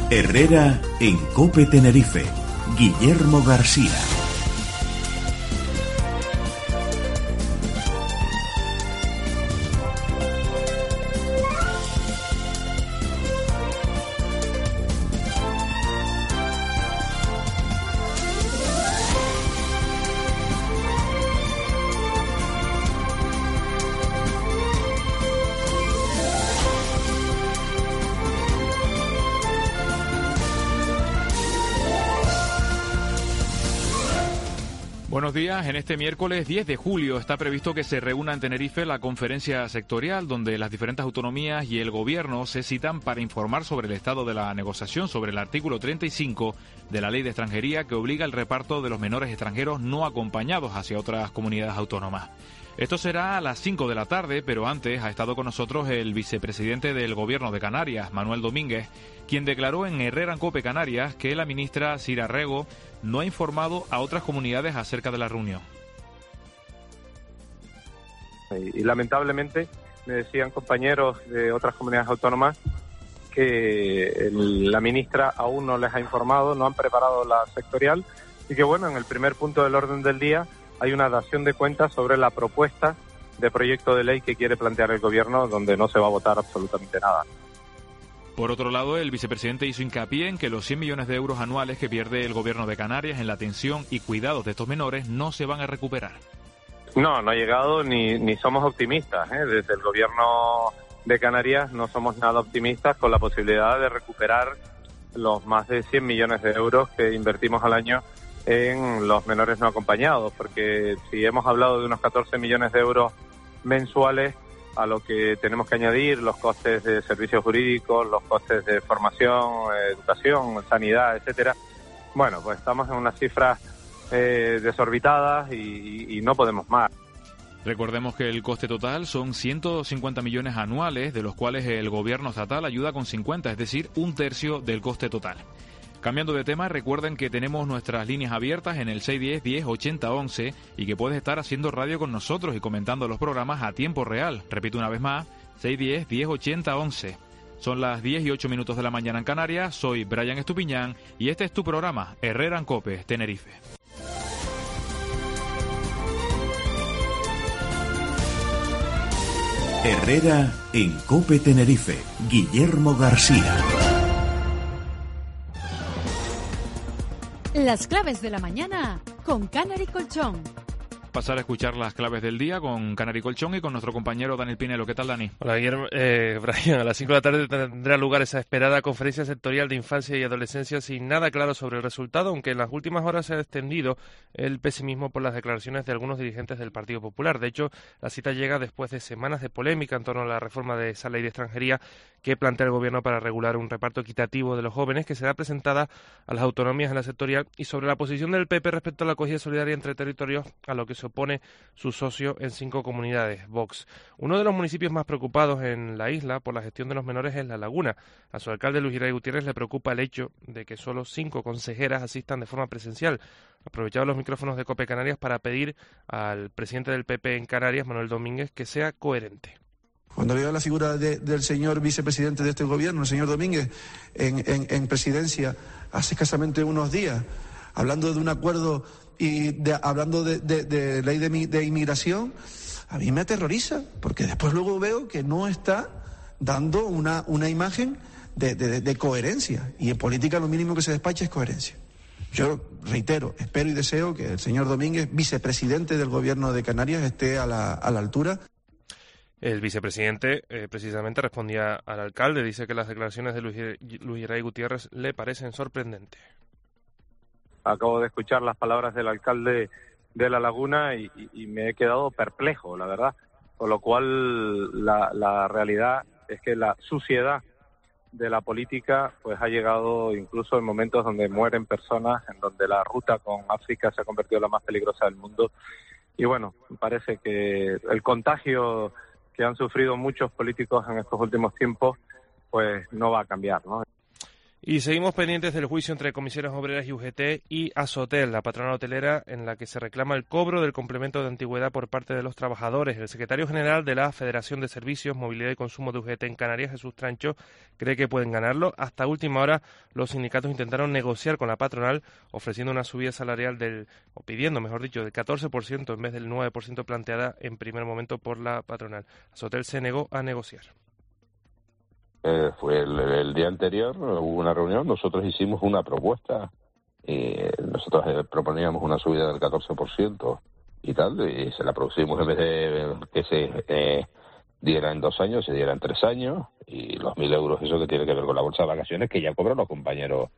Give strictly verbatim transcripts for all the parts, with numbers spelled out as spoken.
Herrera en COPE Tenerife. Guillermo García. Buenos días. En este miércoles diez de julio está previsto que se reúna en Tenerife la conferencia sectorial donde las diferentes autonomías y el gobierno se citan para informar sobre el estado de la negociación sobre el artículo treinta y cinco de la Ley de Extranjería que obliga el reparto de los menores extranjeros no acompañados hacia otras comunidades autónomas. Esto será a las cinco de la tarde, pero antes ha estado con nosotros el vicepresidente del Gobierno de Canarias, Manuel Domínguez, quien declaró en Herrera en COPE Canarias que la ministra Sira Rego no ha informado a otras comunidades acerca de la reunión. Y, y lamentablemente me decían compañeros de otras comunidades autónomas que el, la ministra aún no les ha informado, no han preparado la sectorial y que bueno, en el primer punto del orden del día hay una dación de cuentas sobre la propuesta de proyecto de ley que quiere plantear el gobierno, donde no se va a votar absolutamente nada. Por otro lado, el vicepresidente hizo hincapié en que los cien millones de euros anuales que pierde el gobierno de Canarias en la atención y cuidados de estos menores no se van a recuperar. No, no ha llegado ni, ni somos optimistas, ¿eh? Desde el gobierno de Canarias no somos nada optimistas con la posibilidad de recuperar los más de cien millones de euros que invertimos al año en los menores no acompañados, porque si hemos hablado de unos catorce millones de euros mensuales, a lo que tenemos que añadir los costes de servicios jurídicos, los costes de formación, educación, sanidad, etcétera. Bueno, pues estamos en unas cifras eh, desorbitadas y, y no podemos más. Recordemos que el coste total son ciento cincuenta millones anuales, de los cuales el gobierno estatal ayuda con cincuenta, es decir, un tercio del coste total. Cambiando de tema, recuerden que tenemos nuestras líneas abiertas en el seis uno cero, diez, ochenta, once y que puedes estar haciendo radio con nosotros y comentando los programas a tiempo real. Repito una vez más, seis uno cero, diez, ochenta, once. Son las diez y ocho minutos de la mañana en Canarias, soy Brian Estupiñán y este es tu programa, Herrera en COPE, Tenerife. Herrera en COPE Tenerife, Guillermo García. Las claves de la mañana con Canary Colchón. Pasar a escuchar las claves del día con Canary Colchón y con nuestro compañero Daniel Pinelo. ¿Qué tal, Dani? Hola, Guillermo. Eh, Brian, a las cinco de la tarde tendrá lugar esa esperada conferencia sectorial de infancia y adolescencia sin nada claro sobre el resultado, aunque en las últimas horas se ha extendido el pesimismo por las declaraciones de algunos dirigentes del Partido Popular. De hecho, la cita llega después de semanas de polémica en torno a la reforma de esa ley de extranjería que plantea el Gobierno para regular un reparto equitativo de los jóvenes, que será presentada a las autonomías en la sectorial, y sobre la posición del P P respecto a la acogida solidaria entre territorios, a lo que se opone su socio en cinco comunidades, Vox. Uno de los municipios más preocupados en la isla por la gestión de los menores es La Laguna. A su alcalde, Luis Iray Gutiérrez, le preocupa el hecho de que solo cinco consejeras asistan de forma presencial. Aprovechado los micrófonos de COPE Canarias para pedir al presidente del P P en Canarias, Manuel Domínguez, que sea coherente. Cuando veo la figura de, del señor vicepresidente de este gobierno, el señor Domínguez, en, en, en presidencia hace escasamente unos días, hablando de un acuerdo y de, hablando de, de, de ley de, de inmigración, a mí me aterroriza, porque después luego veo que no está dando una, una imagen de, de, de coherencia, y en política lo mínimo que se despacha es coherencia. Yo reitero, espero y deseo que el señor Domínguez, vicepresidente del gobierno de Canarias, esté a la, a la altura. El vicepresidente eh, precisamente respondía al alcalde, dice que las declaraciones de Luis, Luis Iray Gutiérrez le parecen sorprendentes. Acabo de escuchar las palabras del alcalde de La Laguna y, y, y me he quedado perplejo, la verdad. Con lo cual, la, la realidad es que la suciedad de la política pues ha llegado incluso en momentos donde mueren personas, en donde la ruta con África se ha convertido en la más peligrosa del mundo. Y bueno, me parece que el contagio que han sufrido muchos políticos en estos últimos tiempos pues no va a cambiar, ¿no? Y seguimos pendientes del juicio entre comisiones obreras y U G T y Asotel, la patronal hotelera, en la que se reclama el cobro del complemento de antigüedad por parte de los trabajadores. El secretario general de la Federación de Servicios, Movilidad y Consumo de U G T en Canarias, Jesús Trancho, cree que pueden ganarlo. Hasta última hora, los sindicatos intentaron negociar con la patronal, ofreciendo una subida salarial del, o pidiendo, mejor dicho, del catorce por ciento en vez del nueve por ciento planteada en primer momento por la patronal. Asotel se negó a negociar. Eh, fue el, el día anterior, hubo una reunión, nosotros hicimos una propuesta, y nosotros eh, proponíamos una subida del catorce por ciento y tal, y se la producimos en vez de que se eh, diera en dos años, se diera en tres años, y los mil euros, eso que tiene que ver con la bolsa de vacaciones, que ya cobran los compañeros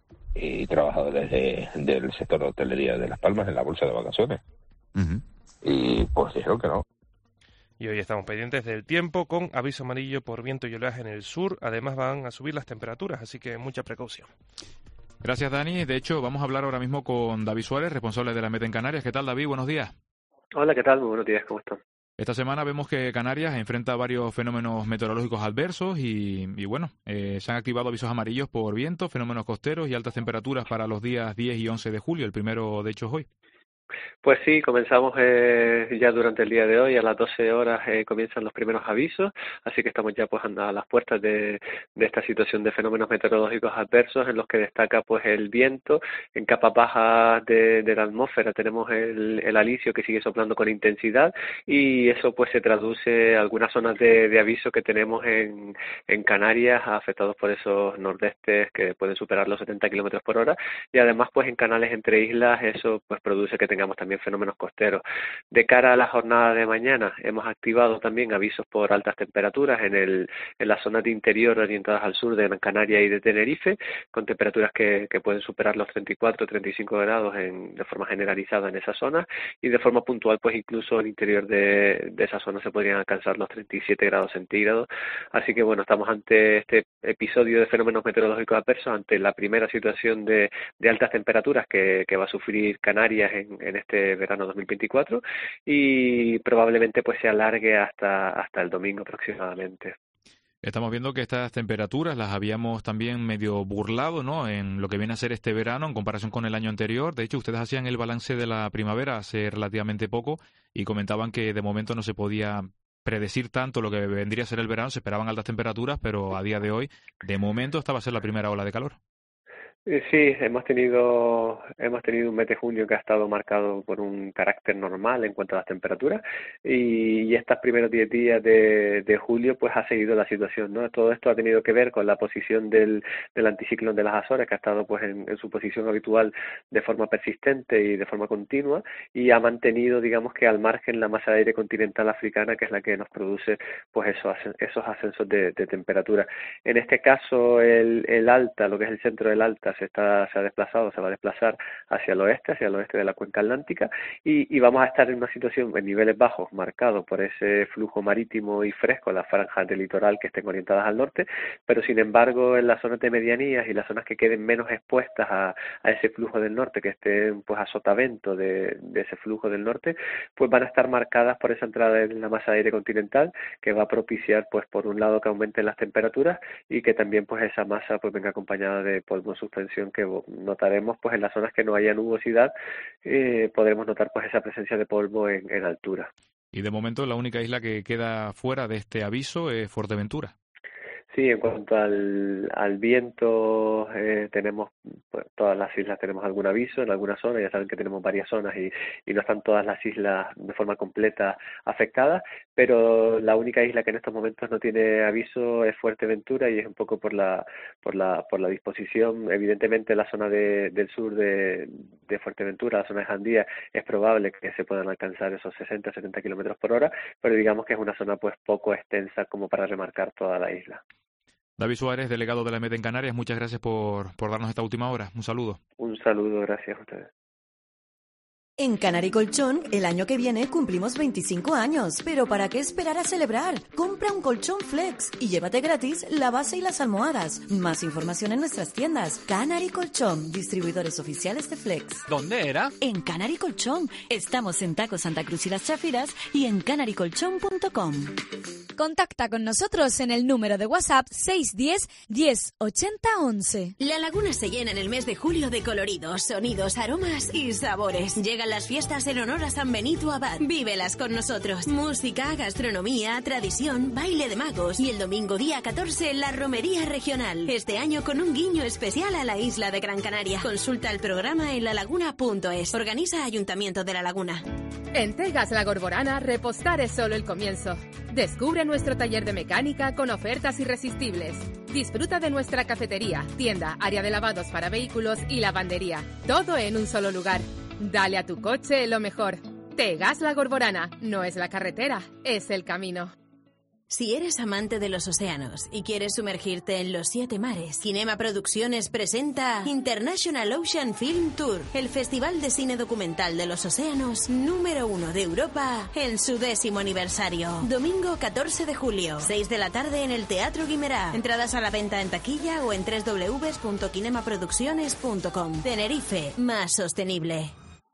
y trabajadores de, del sector de hotelería de Las Palmas en la bolsa de vacaciones. Uh-huh. Y pues dijeron que no. Y hoy estamos pendientes del tiempo con aviso amarillo por viento y oleaje en el sur. Además van a subir las temperaturas, así que mucha precaución. Gracias, Dani. De hecho, vamos a hablar ahora mismo con David Suárez, responsable de la Met en Canarias. ¿Qué tal, David? Buenos días. Hola, ¿qué tal? Muy buenos días, ¿cómo están? Esta semana vemos que Canarias enfrenta varios fenómenos meteorológicos adversos y, y bueno, eh, se han activado avisos amarillos por viento, fenómenos costeros y altas temperaturas para los días diez y once de julio. El primero, de hecho, es hoy. Pues sí, comenzamos eh, ya durante el día de hoy, a las doce horas eh, comienzan los primeros avisos, así que estamos ya pues a las puertas de, de esta situación de fenómenos meteorológicos adversos en los que destaca pues el viento. En capas bajas de, de la atmósfera tenemos el, el alisio que sigue soplando con intensidad y eso pues se traduce a algunas zonas de, de aviso que tenemos en, en Canarias afectados por esos nordestes que pueden superar los setenta kilómetros por hora y además pues en canales entre islas eso pues produce que tengamos también fenómenos costeros. De cara a la jornada de mañana hemos activado también avisos por altas temperaturas en el en las zonas de interior orientadas al sur de Gran Canaria y de Tenerife, con temperaturas que, que pueden superar los treinta y cuatro, treinta y cinco grados en, de forma generalizada en esas zonas y de forma puntual pues incluso en el interior de, de esas zonas se podrían alcanzar los treinta y siete grados centígrados. Así que bueno, estamos ante este episodio de fenómenos meteorológicos adversos, ante la primera situación de, de altas temperaturas que, que va a sufrir Canarias en, en este verano dos mil veinticuatro y probablemente pues se alargue hasta hasta el domingo aproximadamente. Estamos viendo que estas temperaturas las habíamos también medio burlado, ¿no?, en lo que viene a ser este verano en comparación con el año anterior. De hecho, ustedes hacían el balance de la primavera hace relativamente poco y comentaban que de momento no se podía predecir tanto lo que vendría a ser el verano, se esperaban altas temperaturas, pero a día de hoy, de momento, esta va a ser la primera ola de calor. Sí, hemos tenido hemos tenido un mes de junio que ha estado marcado por un carácter normal en cuanto a las temperaturas y, y estos primeros diez días de, de julio pues ha seguido la situación, ¿no? Todo esto ha tenido que ver con la posición del, del anticiclón de las Azores que ha estado pues en, en su posición habitual de forma persistente y de forma continua y ha mantenido digamos que al margen la masa de aire continental africana que es la que nos produce pues esos, esos ascensos de, de temperatura. En este caso el, el alta, lo que es el centro del alta se está se ha desplazado, se va a desplazar hacia el oeste, hacia el oeste de la cuenca atlántica y, y vamos a estar en una situación en niveles bajos marcado por ese flujo marítimo y fresco, las franjas del litoral que estén orientadas al norte, pero sin embargo en las zonas de medianías y las zonas que queden menos expuestas a, a ese flujo del norte, que estén pues a sotavento de, de ese flujo del norte, pues van a estar marcadas por esa entrada en la masa de aire continental que va a propiciar pues por un lado que aumenten las temperaturas y que también pues esa masa pues venga acompañada de polvo suspendido que notaremos pues en las zonas que no haya nubosidad eh, podremos notar pues esa presencia de polvo en, en altura. Y de momento la única isla que queda fuera de este aviso es Fuerteventura. Sí, en cuanto al, al viento, eh, tenemos, pues, todas las islas tenemos algún aviso en algunas zonas, ya saben que tenemos varias zonas y, y no están todas las islas de forma completa afectadas, pero la única isla que en estos momentos no tiene aviso es Fuerteventura y es un poco por la por la por la disposición. Evidentemente la zona de, del sur de, de Fuerteventura, la zona de Jandía, es probable que se puedan alcanzar esos sesenta, setenta kilómetros por hora, pero digamos que es una zona pues poco extensa como para remarcar toda la isla. David Suárez, delegado de la Met en Canarias, muchas gracias por, por darnos esta última hora. Un saludo. Un saludo, gracias a ustedes. En Canary Colchón, el año que viene cumplimos veinticinco años. Pero ¿para qué esperar a celebrar? Compra un colchón Flex y llévate gratis la base y las almohadas. Más información en nuestras tiendas. Canary Colchón, distribuidores oficiales de Flex. ¿Dónde era? En Canary Colchón. Estamos en Taco Santa Cruz y Las Chafiras y en canary colchón punto com. Contacta con nosotros en el número de WhatsApp seis uno cero, diez, ochenta, once. La Laguna se llena en el mes de julio de coloridos, sonidos, aromas y sabores. Llegan las fiestas en honor a San Benito Abad. Vívelas con nosotros. Música, gastronomía, tradición, baile de magos. Y el domingo día catorce, la romería regional. Este año con un guiño especial a la isla de Gran Canaria. Consulta el programa en lalaguna punto es. Organiza Ayuntamiento de La Laguna. En Tegas La Gorborana, repostar es solo el comienzo. Descubre nuestro taller de mecánica con ofertas irresistibles. Disfruta de nuestra cafetería, tienda, área de lavados para vehículos y lavandería. Todo en un solo lugar. Dale a tu coche lo mejor. Tegas La Gorborana. No es la carretera, es el camino. Si eres amante de los océanos y quieres sumergirte en los siete mares, Kinema Producciones presenta International Ocean Film Tour, el festival de cine documental de los océanos número uno de Europa en su décimo aniversario. Domingo catorce de julio, seis de la tarde en el Teatro Guimerá. Entradas a la venta en taquilla o en doble u doble u doble u punto kinema producciones punto com. Tenerife, más sostenible.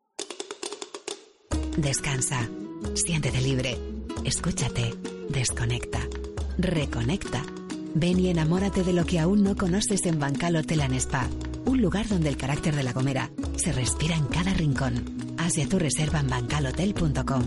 Descansa, siéntete libre, escúchate. Desconecta. Reconecta. Ven y enamórate de lo que aún no conoces en Bancal Hotel and Spa. Un lugar donde el carácter de La Gomera se respira en cada rincón. Haz ya tu reserva en bancal hotel punto com.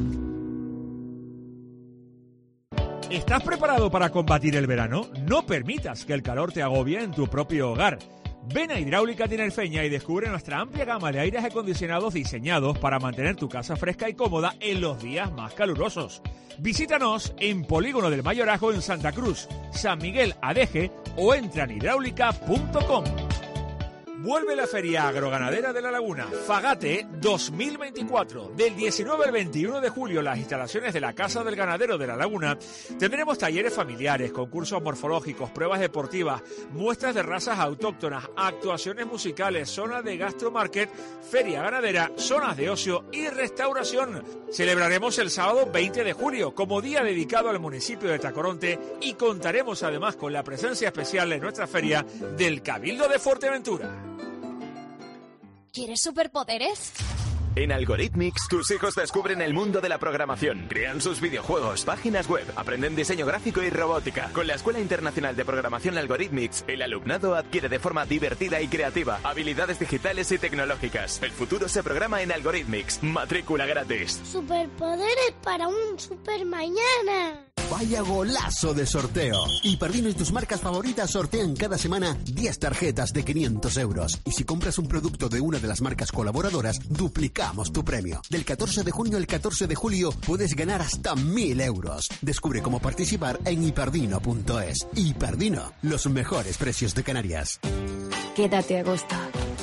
¿Estás preparado para combatir el verano? No permitas que el calor te agobie en tu propio hogar. Ven a Hidráulica Tinerfeña y descubre nuestra amplia gama de aires acondicionados diseñados para mantener tu casa fresca y cómoda en los días más calurosos. Visítanos en Polígono del Mayorazgo en Santa Cruz, San Miguel Adeje o entra en hidráulica punto com. Vuelve la Feria Agroganadera de La Laguna, Fagate dos mil veinticuatro. Del diecinueve al veintiuno de julio, en las instalaciones de la Casa del Ganadero de La Laguna, tendremos talleres familiares, concursos morfológicos, pruebas deportivas, muestras de razas autóctonas, actuaciones musicales, zona de gastromarket, feria ganadera, zonas de ocio y restauración. Celebraremos el sábado veinte de julio como día dedicado al municipio de Tacoronte y contaremos además con la presencia especial en nuestra feria del Cabildo de Fuerteventura. ¿Quieres superpoderes? En Algorithmics, tus hijos descubren el mundo de la programación, crean sus videojuegos, páginas web, aprenden diseño gráfico y robótica. Con la Escuela Internacional de Programación Algorithmics, el alumnado adquiere de forma divertida y creativa habilidades digitales y tecnológicas. El futuro se programa en Algorithmics. Matrícula gratis. Superpoderes para un super mañana. Vaya golazo de sorteo. Hiperdino y tus marcas favoritas sortean cada semana diez tarjetas de quinientos euros. Y si compras un producto de una de las marcas colaboradoras, duplicamos tu premio. Del catorce de junio al catorce de julio puedes ganar hasta mil euros. Descubre cómo participar en hiperdino punto es. Hiperdino, los mejores precios de Canarias. Quédate a gusto.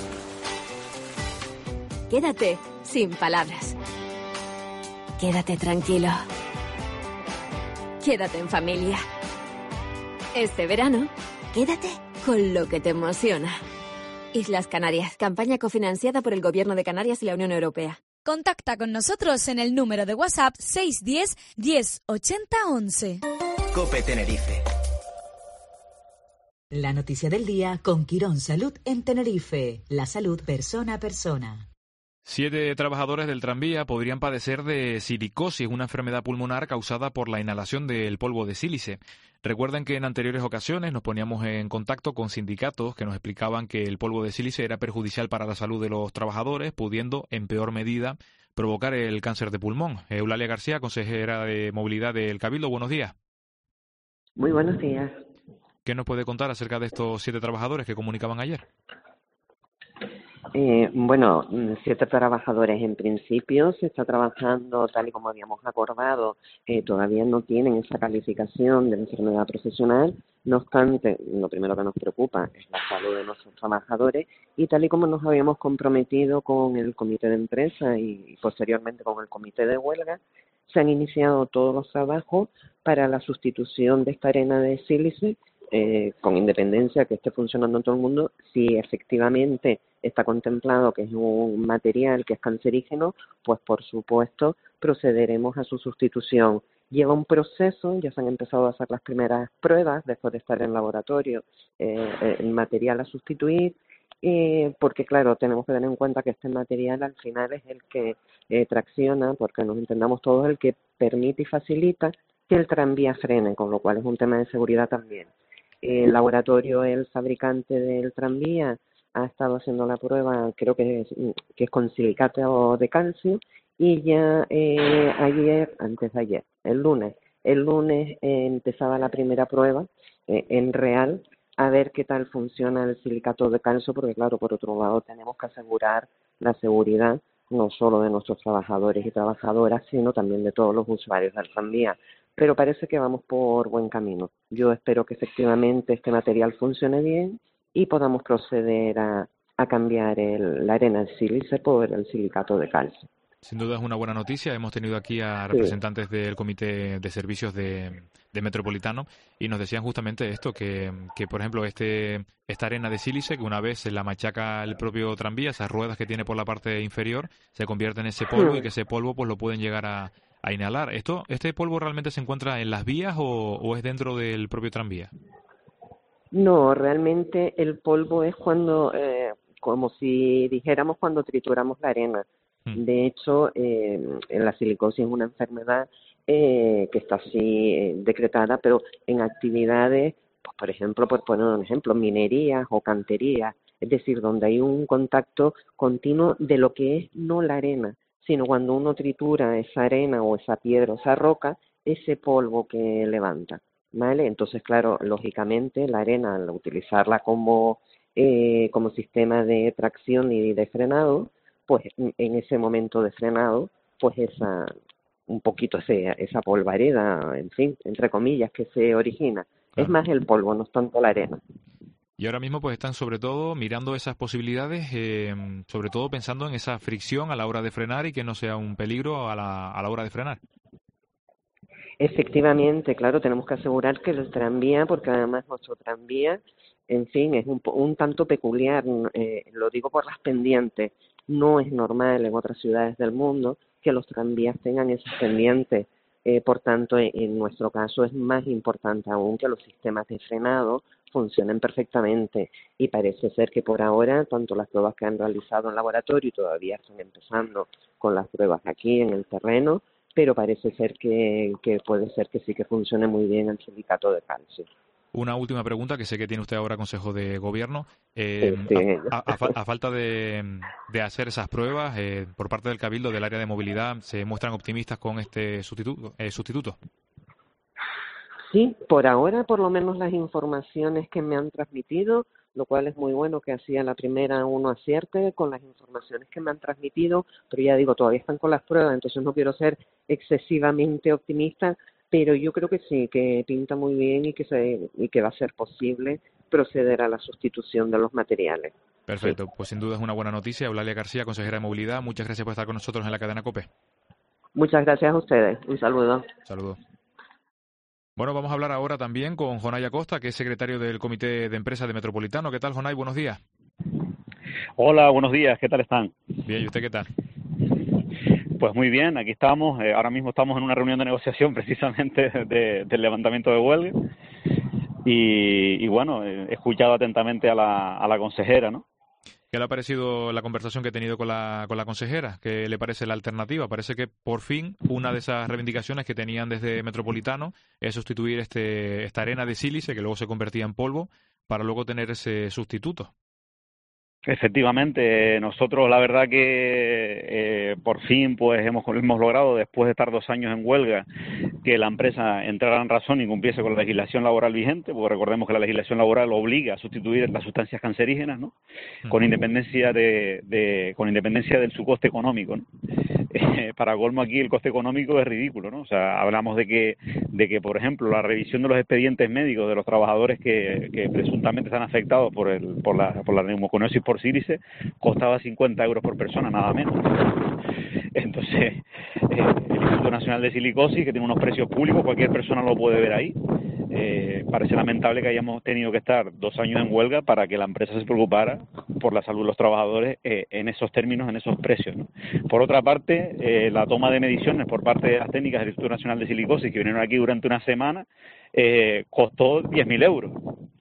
Quédate sin palabras. Quédate tranquilo. Quédate en familia. Este verano, quédate con lo que te emociona. Islas Canarias, campaña cofinanciada por el Gobierno de Canarias y la Unión Europea. Contacta con nosotros en el número de WhatsApp seis uno cero, diez, ochenta, once. COPE Tenerife. La noticia del día con Quirón Salud en Tenerife. La salud persona a persona. Siete trabajadores del tranvía podrían padecer de silicosis, una enfermedad pulmonar causada por la inhalación del polvo de sílice. Recuerden que en anteriores ocasiones nos poníamos en contacto con sindicatos que nos explicaban que el polvo de sílice era perjudicial para la salud de los trabajadores, pudiendo, en peor medida, provocar el cáncer de pulmón. Eulalia García, consejera de Movilidad del Cabildo, buenos días. Muy buenos días. ¿Qué nos puede contar acerca de estos siete trabajadores que comunicaban ayer? Eh, bueno, siete trabajadores en principio, se está trabajando tal y como habíamos acordado, eh, todavía no tienen esa calificación de enfermedad profesional, no obstante, lo primero que nos preocupa es la salud de nuestros trabajadores y tal y como nos habíamos comprometido con el comité de empresa y posteriormente con el comité de huelga, se han iniciado todos los trabajos para la sustitución de esta arena de sílice eh, con independencia que esté funcionando en todo el mundo, si efectivamente está contemplado que es un material que es cancerígeno, pues por supuesto procederemos a su sustitución. Lleva un proceso, ya se han empezado a hacer las primeras pruebas después de estar en laboratorio, eh, el material a sustituir, eh, porque claro, tenemos que tener en cuenta que este material al final es el que eh, tracciona, porque nos entendamos todos, el que permite y facilita que el tranvía frene, con lo cual es un tema de seguridad también. El laboratorio, el fabricante del tranvía, ha estado haciendo la prueba, creo que es, que es con silicato de calcio, y ya eh, ayer, antes de ayer, el lunes, el lunes eh, empezaba la primera prueba eh, en real, a ver qué tal funciona el silicato de calcio, porque claro, por otro lado tenemos que asegurar la seguridad no solo de nuestros trabajadores y trabajadoras, sino también de todos los usuarios del tranvía. Pero parece que vamos por buen camino. Yo espero que efectivamente este material funcione bien y podamos proceder a, a cambiar el, la arena de sílice por el silicato de calcio. Sin duda es una buena noticia. Hemos tenido aquí a representantes sí. del Comité de Servicios de, de Metropolitano y nos decían justamente esto, que, que por ejemplo este esta arena de sílice, que una vez se la machaca el propio tranvía, esas ruedas que tiene por la parte inferior, se convierte en ese polvo sí. y que ese polvo pues lo pueden llegar a, a inhalar. ¿Esto ¿Este polvo realmente se encuentra en las vías o, o es dentro del propio tranvía? No, realmente el polvo es cuando, eh, como si dijéramos cuando trituramos la arena. De hecho, eh, la silicosis es una enfermedad eh, que está así eh, decretada, pero en actividades, pues, por ejemplo, por poner un ejemplo, minerías o canterías, es decir, donde hay un contacto continuo de lo que es no la arena, sino cuando uno tritura esa arena o esa piedra o esa roca, ese polvo que levanta, ¿vale? Entonces, claro, lógicamente la arena, al utilizarla como, eh, como sistema de tracción y de frenado, pues en ese momento de frenado, pues esa un poquito ese, esa polvareda, en fin, entre comillas, que se origina. Claro. Es más el polvo, no es tanto la arena. Y ahora mismo pues están sobre todo mirando esas posibilidades, eh, sobre todo pensando en esa fricción a la hora de frenar y que no sea un peligro a la, a la hora de frenar. Efectivamente, claro, tenemos que asegurar que el tranvía, porque además nuestro tranvía, en fin, es un, un tanto peculiar, eh, lo digo por las pendientes. No es normal en otras ciudades del mundo que los tranvías tengan esas pendientes. Eh, por tanto, en, en nuestro caso es más importante aún que los sistemas de frenado funcionen perfectamente. Y parece ser que por ahora, tanto las pruebas que han realizado en laboratorio y todavía están empezando con las pruebas aquí en el terreno, pero parece ser que, que puede ser que sí que funcione muy bien el silicato de calcio. Una última pregunta, que sé que tiene usted ahora Consejo de Gobierno. Eh, sí, sí. A, a, a, a falta de, de hacer esas pruebas, eh, por parte del Cabildo del área de movilidad, ¿se muestran optimistas con este sustituto? Eh, sustituto? Sí, por ahora, por lo menos las informaciones que me han transmitido, lo cual es muy bueno que así a la primera uno acierte con las informaciones que me han transmitido, pero ya digo, todavía están con las pruebas, entonces no quiero ser excesivamente optimista, pero yo creo que sí, que pinta muy bien y que se y que va a ser posible proceder a la sustitución de los materiales. Perfecto, sí. Pues sin duda es una buena noticia. Eulalia García, consejera de Movilidad, muchas gracias por estar con nosotros en la cadena COPE. Muchas gracias a ustedes, un saludo. Saludos. Bueno, vamos a hablar ahora también con Jonay Acosta, que es secretario del Comité de Empresa de Metropolitano. ¿Qué tal, Jonay? Buenos días. Hola, buenos días, ¿qué tal están? Bien, ¿y usted qué tal? Pues muy bien, aquí estamos, eh, ahora mismo estamos en una reunión de negociación precisamente de, del levantamiento de huelga y, y bueno, he escuchado atentamente a la, a la consejera, ¿no? ¿Qué le ha parecido la conversación que he tenido con la, con la consejera? ¿Qué le parece la alternativa? Parece que por fin una de esas reivindicaciones que tenían desde Metropolitano es sustituir este esta arena de sílice que luego se convertía en polvo para luego tener ese sustituto. Efectivamente, nosotros la verdad que eh, por fin pues hemos, hemos logrado, después de estar dos años en huelga, que la empresa entrara en razón y cumpliese con la legislación laboral vigente, porque recordemos que la legislación laboral obliga a sustituir las sustancias cancerígenas, ¿no? Con independencia de, de con independencia de su coste económico, ¿no? Eh, para colmo aquí el coste económico es ridículo, ¿no? O sea, hablamos de que de que por ejemplo la revisión de los expedientes médicos de los trabajadores que, que presuntamente están afectados por el por la por la neumoconiosis por sílice costaba cincuenta euros por persona, nada menos. Entonces, eh, el Instituto Nacional de Silicosis, que tiene unos precios públicos, cualquier persona lo puede ver ahí, eh, parece lamentable que hayamos tenido que estar dos años en huelga para que la empresa se preocupara por la salud de los trabajadores eh, en esos términos, en esos precios, ¿no? Por otra parte, eh, la toma de mediciones por parte de las técnicas del Instituto Nacional de Silicosis, que vinieron aquí durante una semana, eh, costó diez mil euros.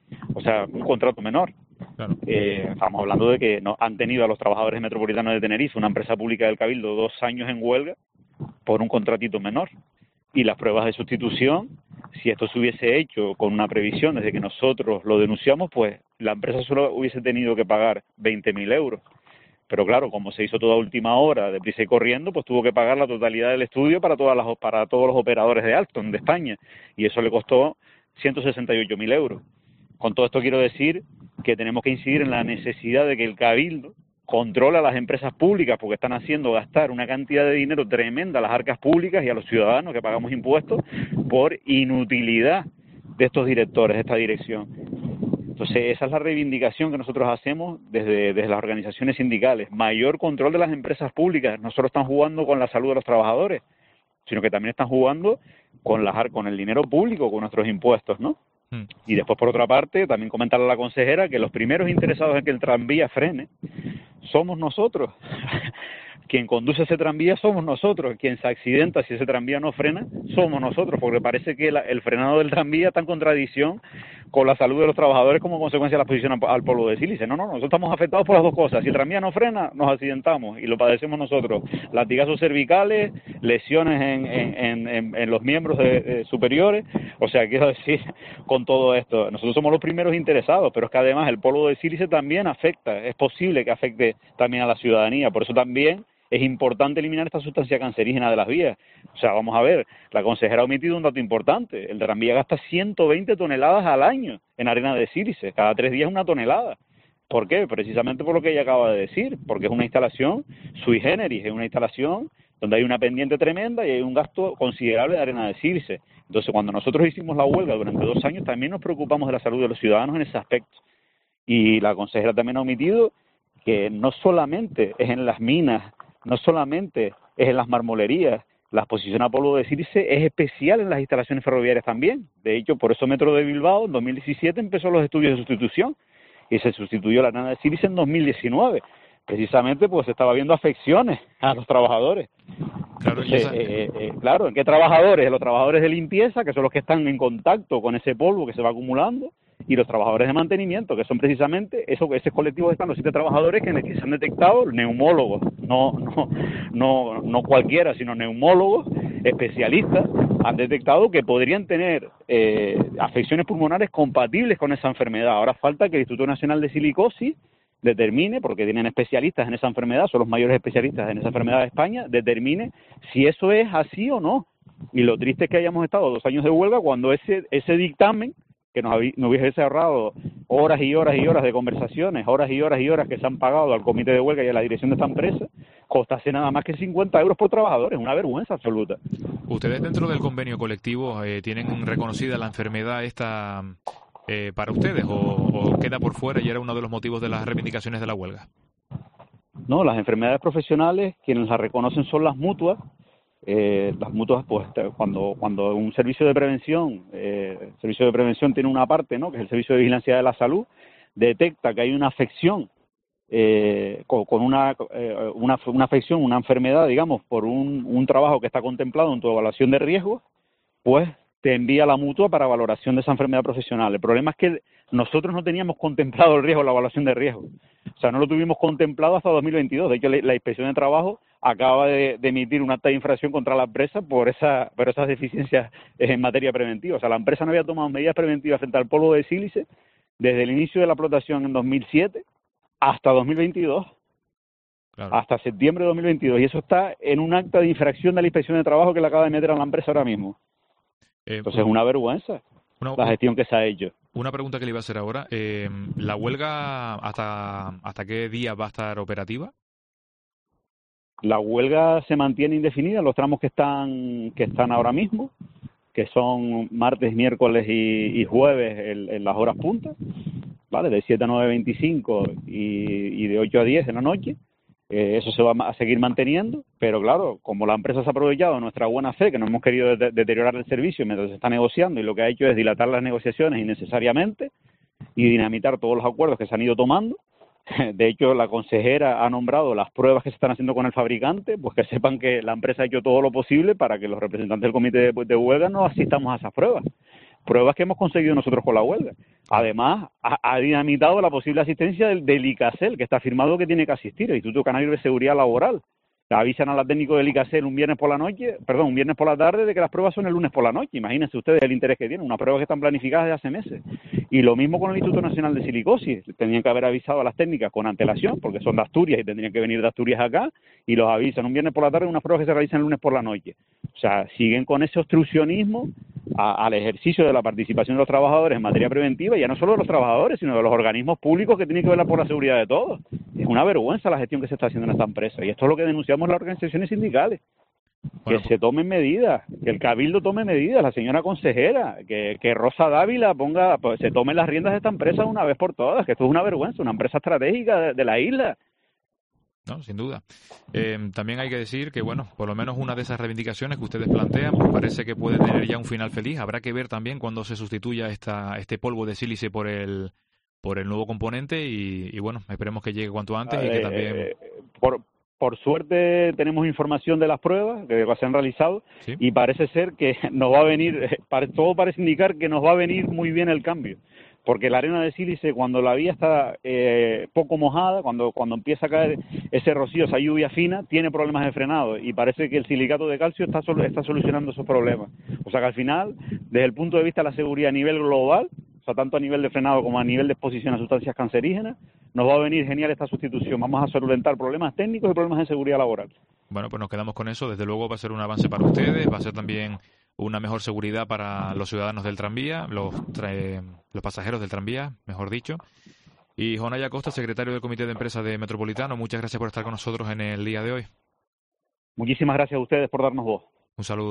O sea, un contrato menor. Claro. Eh, estamos hablando de que no, han tenido a los trabajadores metropolitanos de Tenerife, una empresa pública del Cabildo, dos años en huelga por un contratito menor. Y las pruebas de sustitución, si esto se hubiese hecho con una previsión desde que nosotros lo denunciamos, pues la empresa solo hubiese tenido que pagar veinte mil euros. Pero claro, como se hizo toda última hora, deprisa y corriendo, pues tuvo que pagar la totalidad del estudio para todas las para todos los operadores de Alstom de España. Y eso le costó ciento sesenta y ocho mil euros. Con todo esto quiero decir que tenemos que incidir en la necesidad de que el Cabildo controle a las empresas públicas, porque están haciendo gastar una cantidad de dinero tremenda a las arcas públicas y a los ciudadanos que pagamos impuestos por inutilidad de estos directores, de esta dirección. Entonces, esa es la reivindicación que nosotros hacemos desde, desde las organizaciones sindicales. Mayor control de las empresas públicas. No solo están jugando con la salud de los trabajadores, sino que también están jugando con, las, con el dinero público, con nuestros impuestos, ¿no? Y después, por otra parte, también comentarle a la consejera que los primeros interesados en que el tranvía frene somos nosotros. Quien conduce ese tranvía somos nosotros. Quien se accidenta si ese tranvía no frena somos nosotros, porque parece que la, el frenado del tranvía está en contradicción con la salud de los trabajadores como consecuencia de la exposición al, al polvo de sílice. No, no, nosotros estamos afectados por las dos cosas. Si el tranvía no frena, nos accidentamos y lo padecemos nosotros. Latigazos cervicales, lesiones en, en, en, en los miembros de, de superiores. O sea, quiero decir, con todo esto, nosotros somos los primeros interesados, pero es que además el polvo de sílice también afecta. Es posible que afecte también a la ciudadanía. Por eso también es importante eliminar esta sustancia cancerígena de las vías. O sea, vamos a ver, la consejera ha omitido un dato importante. El tranvía gasta ciento veinte toneladas al año en arena de sílice, cada tres días una tonelada. ¿Por qué? Precisamente por lo que ella acaba de decir, porque es una instalación sui generis, es una instalación donde hay una pendiente tremenda y hay un gasto considerable de arena de sílice. Entonces, cuando nosotros hicimos la huelga durante dos años, también nos preocupamos de la salud de los ciudadanos en ese aspecto. Y la consejera también ha omitido que no solamente es en las minas, no solamente es en las marmolerías, la exposición a polvo de sílice es especial en las instalaciones ferroviarias también. De hecho, por eso Metro de Bilbao en dos mil diecisiete empezó los estudios de sustitución y se sustituyó la arena de sílice en dos mil diecinueve. Precisamente pues estaba viendo afecciones a los trabajadores. Claro, Entonces, eh, eh, claro, ¿en qué trabajadores? Los trabajadores de limpieza, que son los que están en contacto con ese polvo que se va acumulando, y los trabajadores de mantenimiento, que son precisamente esos, esos colectivos están los siete trabajadores que, que se han detectado neumólogos, no, no, no, no cualquiera, sino neumólogos especialistas, han detectado que podrían tener eh, afecciones pulmonares compatibles con esa enfermedad. Ahora falta que el Instituto Nacional de Silicosis determine, porque tienen especialistas en esa enfermedad, son los mayores especialistas en esa enfermedad de España, determine si eso es así o no. Y lo triste es que hayamos estado dos años de huelga cuando ese, ese dictamen, que nos, nos hubiese ahorrado horas y horas y horas de conversaciones, horas y horas y horas que se han pagado al comité de huelga y a la dirección de esta empresa, costase nada más que cincuenta euros por trabajador. Es una vergüenza absoluta. ¿Ustedes dentro del convenio colectivo eh, tienen reconocida la enfermedad esta eh, para ustedes o, o queda por fuera y era uno de los motivos de las reivindicaciones de la huelga? No, las enfermedades profesionales, quienes las reconocen son las mutuas. Eh, las mutuas, pues cuando cuando un servicio de prevención, eh, el servicio de prevención tiene una parte, ¿no?, que es el servicio de vigilancia de la salud, detecta que hay una afección, eh, con, con una, eh, una una afección, una enfermedad, digamos, por un, un trabajo que está contemplado en tu evaluación de riesgos, pues te envía a la mutua para valoración de esa enfermedad profesional. El problema es que nosotros no teníamos contemplado el riesgo, la evaluación de riesgo. O sea, no lo tuvimos contemplado hasta dos mil veintidós. De hecho, la, la Inspección de Trabajo acaba de, de emitir un acta de infracción contra la empresa por esa por esas deficiencias en materia preventiva. O sea, la empresa no había tomado medidas preventivas frente al polvo de sílice desde el inicio de la explotación en dos mil siete hasta dos mil veintidós. Claro. Hasta septiembre de dos mil veintidós. Y eso está en un acta de infracción de la Inspección de Trabajo que le acaba de meter a la empresa ahora mismo. Eh, Entonces es una vergüenza una, la gestión que se ha hecho. Una pregunta que le iba a hacer ahora. Eh, ¿La huelga hasta hasta qué día va a estar operativa? La huelga se mantiene indefinida en los tramos que están que están ahora mismo, que son martes, miércoles y, y jueves en, en las horas puntas, ¿vale? De siete a nueve veinticinco y, y de ocho a diez en la noche. Eh, eso se va a seguir manteniendo, pero claro, como la empresa se ha aprovechado de nuestra buena fe, que no hemos querido de- deteriorar el servicio mientras se está negociando, y lo que ha hecho es dilatar las negociaciones innecesariamente y dinamitar todos los acuerdos que se han ido tomando. De hecho, la consejera ha nombrado las pruebas que se están haciendo con el fabricante, pues que sepan que la empresa ha hecho todo lo posible para que los representantes del comité de, de huelga no asistamos a esas pruebas. Pruebas que hemos conseguido nosotros con la huelga. Además, ha, ha dinamitado la posible asistencia del, del ICASEL, que está firmado que tiene que asistir, el Instituto Canario de Seguridad Laboral. Avisan a la técnico del ICASEL un viernes por la noche, perdón, un viernes por la tarde de que las pruebas son el lunes por la noche. Imagínense ustedes el interés que tienen, unas pruebas que están planificadas desde hace meses. Y lo mismo con el Instituto Nacional de Silicosis. Tenían que haber avisado a las técnicas con antelación, porque son de Asturias y tendrían que venir de Asturias acá, y los avisan un viernes por la tarde unas pruebas que se realizan el lunes por la noche. O sea, siguen con ese obstruccionismo a, al ejercicio de la participación de los trabajadores en materia preventiva, y ya no solo de los trabajadores, sino de los organismos públicos que tienen que velar por la seguridad de todos. Es una vergüenza la gestión que se está haciendo en esta empresa, y esto es lo que denunciamos las organizaciones sindicales. Bueno, que se tomen medidas, que el Cabildo tome medidas, la señora consejera, que, que Rosa Dávila ponga, pues, se tome las riendas de esta empresa una vez por todas, que esto es una vergüenza, una empresa estratégica de, de la isla. No, sin duda. Eh, también hay que decir que, bueno, por lo menos una de esas reivindicaciones que ustedes plantean, pues parece que puede tener ya un final feliz. Habrá que ver también cuando se sustituya esta, este polvo de sílice por el por el nuevo componente y, y bueno, esperemos que llegue cuanto antes y que también... Eh, por, por suerte tenemos información de las pruebas que se han realizado, ¿sí? Y parece ser que nos va a venir, todo parece indicar que nos va a venir muy bien el cambio. Porque la arena de sílice, cuando la vía está eh, poco mojada, cuando cuando empieza a caer ese rocío, esa lluvia fina, tiene problemas de frenado, y parece que el silicato de calcio está sol- está solucionando esos problemas. O sea que al final, desde el punto de vista de la seguridad a nivel global, o sea, tanto a nivel de frenado como a nivel de exposición a sustancias cancerígenas, nos va a venir genial esta sustitución. Vamos a solventar problemas técnicos y problemas de seguridad laboral. Bueno, pues nos quedamos con eso. Desde luego va a ser un avance para ustedes, va a ser también una mejor seguridad para los ciudadanos del tranvía, los, tra- los pasajeros del tranvía, mejor dicho. Y Jonaya Costa, secretario del Comité de Empresa de Metropolitano, muchas gracias por estar con nosotros en el día de hoy. Muchísimas gracias a ustedes por darnos voz. Un saludo.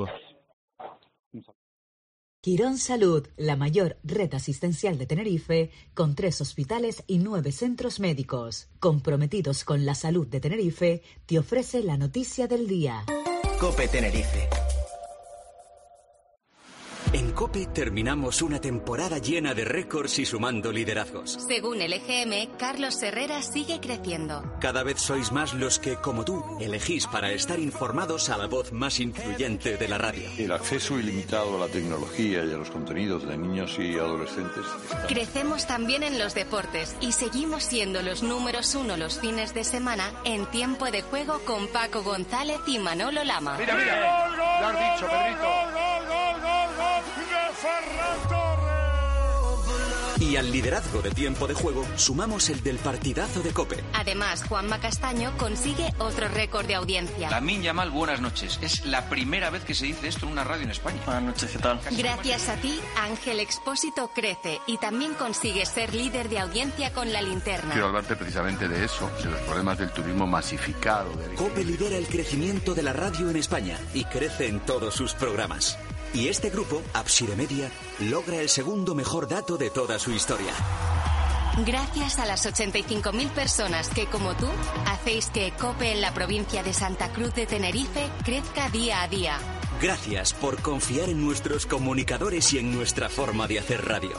Un saludo. Quirón Salud, la mayor red asistencial de Tenerife, con tres hospitales y nueve centros médicos. Comprometidos con la salud de Tenerife, te ofrece la noticia del día. COPE Tenerife. En COPE terminamos una temporada llena de récords y sumando liderazgos. Según el E G M, Carlos Herrera sigue creciendo. Cada vez sois más los que, como tú, elegís para estar informados a la voz más influyente de la radio. El acceso ilimitado a la tecnología y a los contenidos de niños y adolescentes. Crecemos también en los deportes y seguimos siendo los números uno los fines de semana en Tiempo de Juego con Paco González y Manolo Lama. Mira, mira, lo has dicho, Pedrito. Y al liderazgo de Tiempo de Juego sumamos el del partidazo de COPE. Además, Juanma Castaño consigue otro récord de audiencia. Lamin Yamal, buenas noches. Es la primera vez que se dice esto en una radio en España. Buenas noches, ¿qué tal? Gracias a ti, Ángel Expósito crece y también consigue ser líder de audiencia con La Linterna. Quiero hablarte precisamente de eso, de los problemas del turismo masificado. De... COPE lidera el crecimiento de la radio en España y crece en todos sus programas. Y este grupo, Abside Media, logra el segundo mejor dato de toda su historia. Gracias a las ochenta y cinco mil personas que, como tú, hacéis que COPE en la provincia de Santa Cruz de Tenerife crezca día a día. Gracias por confiar en nuestros comunicadores y en nuestra forma de hacer radio.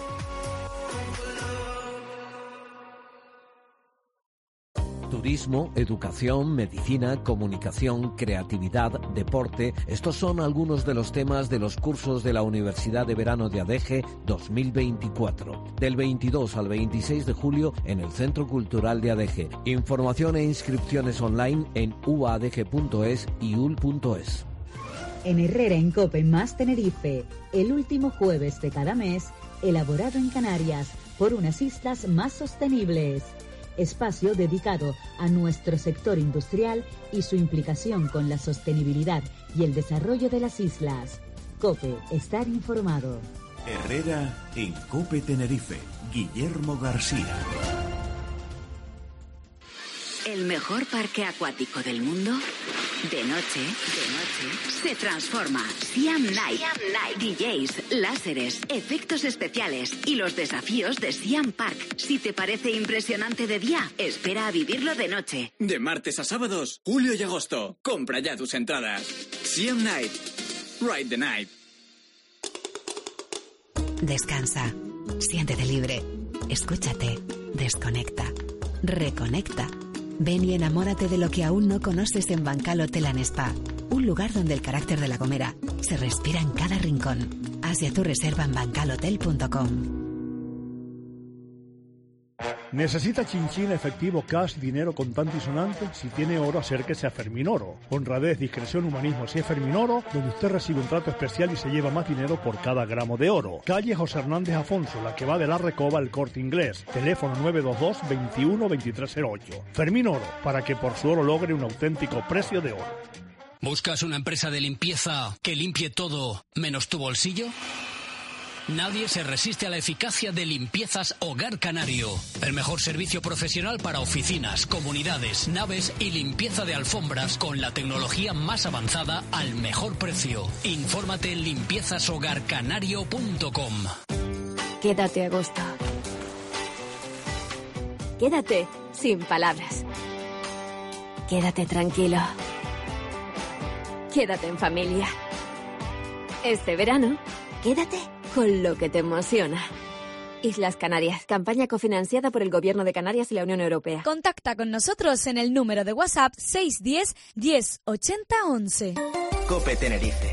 Turismo, educación, medicina, comunicación, creatividad, deporte. Estos son algunos de los temas de los cursos de la Universidad de Verano de Adeje dos mil veinticuatro. Del veintidós al veintiséis de julio en el Centro Cultural de Adeje. Información e inscripciones online en u a d g punto es y u l punto es. En Herrera en COPE más Tenerife, el último jueves de cada mes, elaborado en Canarias por unas islas más sostenibles. Espacio dedicado a nuestro sector industrial y su implicación con la sostenibilidad y el desarrollo de las islas. COPE, estar informado. Herrera en COPE Tenerife. Guillermo García. ¿El mejor parque acuático del mundo? De noche, de noche, se transforma. Siam Night. Siam Night. D Js, láseres, efectos especiales y los desafíos de Siam Park. Si te parece impresionante de día, espera a vivirlo de noche. De martes a sábados, julio y agosto. Compra ya tus entradas. Siam Night. Ride the night. Descansa. Siéntete libre. Escúchate. Desconecta. Reconecta. Ven y enamórate de lo que aún no conoces en Bancal Hotel and Spa, un lugar donde el carácter de La Gomera se respira en cada rincón. Haz ya tu reserva en bancal hotel punto com. ¿Necesita chinchín, efectivo, cash, dinero contante y sonante? Si tiene oro, acérquese a Fermín Oro. Honradez, discreción, humanismo. Si es Fermín Oro, donde usted recibe un trato especial y se lleva más dinero por cada gramo de oro. Calle José Hernández Afonso, la que va de la Recoba al Corte Inglés. Teléfono nueve dos dos, veintiuno, veintitrés cero ocho. Fermín Oro, para que por su oro logre un auténtico precio de oro. ¿Buscas una empresa de limpieza que limpie todo menos tu bolsillo? Nadie se resiste a la eficacia de Limpiezas Hogar Canario. El mejor servicio profesional para oficinas, comunidades, naves y limpieza de alfombras con la tecnología más avanzada al mejor precio. Infórmate en limpiezas hogar canario punto com. Quédate a gusto. Quédate sin palabras. Quédate tranquilo. Quédate en familia. Este verano, quédate con lo que te emociona. Islas Canarias, campaña cofinanciada por el Gobierno de Canarias y la Unión Europea. Contacta con nosotros en el número de WhatsApp seis uno cero, diez, ochenta, once. COPE Tenerife.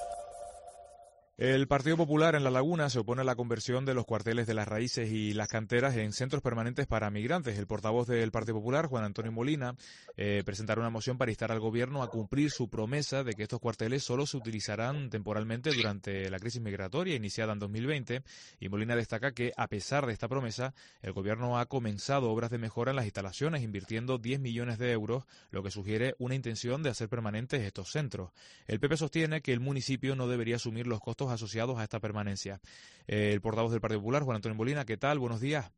El Partido Popular en La Laguna se opone a la conversión de los cuarteles de las raíces y las canteras en centros permanentes para migrantes. El portavoz del Partido Popular, Juan Antonio Molina, eh, presentará una moción para instar al Gobierno a cumplir su promesa de que estos cuarteles solo se utilizarán temporalmente durante la crisis migratoria iniciada en dos mil veinte. Y Molina destaca que, a pesar de esta promesa, el Gobierno ha comenzado obras de mejora en las instalaciones, invirtiendo diez millones de euros, lo que sugiere una intención de hacer permanentes estos centros. El P P sostiene que el municipio no debería asumir los costos asociados a esta permanencia. Eh, el portavoz del Partido Popular, Juan Antonio Molina, ¿qué tal? Buenos días.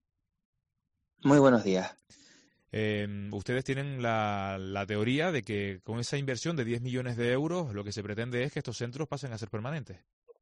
Muy buenos días. Eh, ustedes tienen la, la teoría de que con esa inversión de diez millones de euros lo que se pretende es que estos centros pasen a ser permanentes.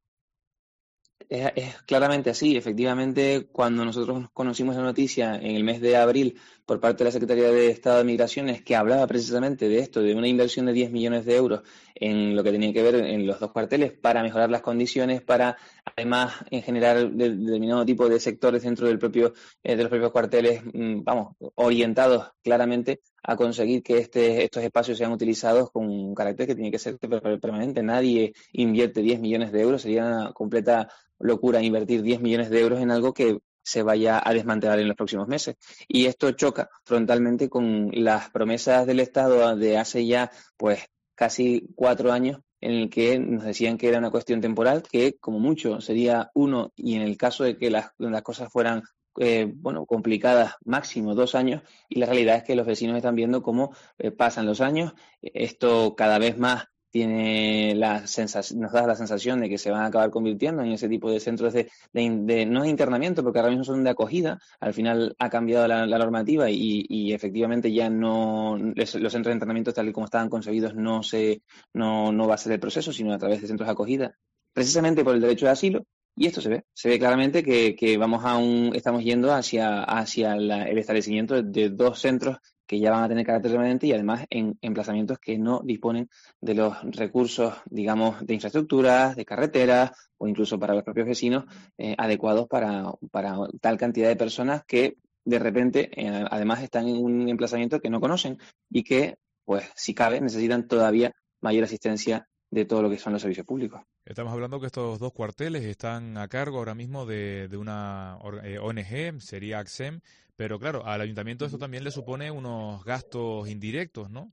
Es, es claramente así. Efectivamente, cuando nosotros conocimos la noticia en el mes de abril por parte de la Secretaría de Estado de Migraciones, que hablaba precisamente de esto, de una inversión de diez millones de euros en lo que tenía que ver en los dos cuarteles para mejorar las condiciones, para además en generar de, determinado tipo de sectores dentro del propio eh, de los propios cuarteles, mmm, vamos, orientados claramente a conseguir que este, estos espacios sean utilizados con un carácter que tiene que ser permanente. Nadie invierte diez millones de euros, sería una completa locura invertir diez millones de euros en algo que se vaya a desmantelar en los próximos meses. Y esto choca frontalmente con las promesas del Estado de hace ya pues casi cuatro años, en el que nos decían que era una cuestión temporal, que como mucho sería uno, y en el caso de que las, las cosas fueran eh, bueno, complicadas, máximo dos años, y la realidad es que los vecinos están viendo cómo eh, pasan los años. Esto cada vez más tiene la sensación, nos da la sensación de que se van a acabar convirtiendo en ese tipo de centros de, de, de no de internamiento, porque ahora mismo son de acogida. Al final ha cambiado la, la normativa y, y efectivamente ya no los centros de internamiento tal y como estaban concebidos no se no, no va a ser el proceso, sino a través de centros de acogida, precisamente por el derecho de asilo. Y esto se ve, se ve claramente que, que vamos a un, estamos yendo hacia, hacia la, el establecimiento de, de dos centros que ya van a tener carácter permanente y además en emplazamientos que no disponen de los recursos, digamos, de infraestructuras, de carreteras o incluso para los propios vecinos eh, adecuados para, para tal cantidad de personas que de repente eh, además están en un emplazamiento que no conocen y que, pues, si cabe, necesitan todavía mayor asistencia de todo lo que son los servicios públicos. Estamos hablando que estos dos cuarteles están a cargo ahora mismo de, de una O N G, sería ACSEM, pero claro, al ayuntamiento esto también le supone unos gastos indirectos, ¿no?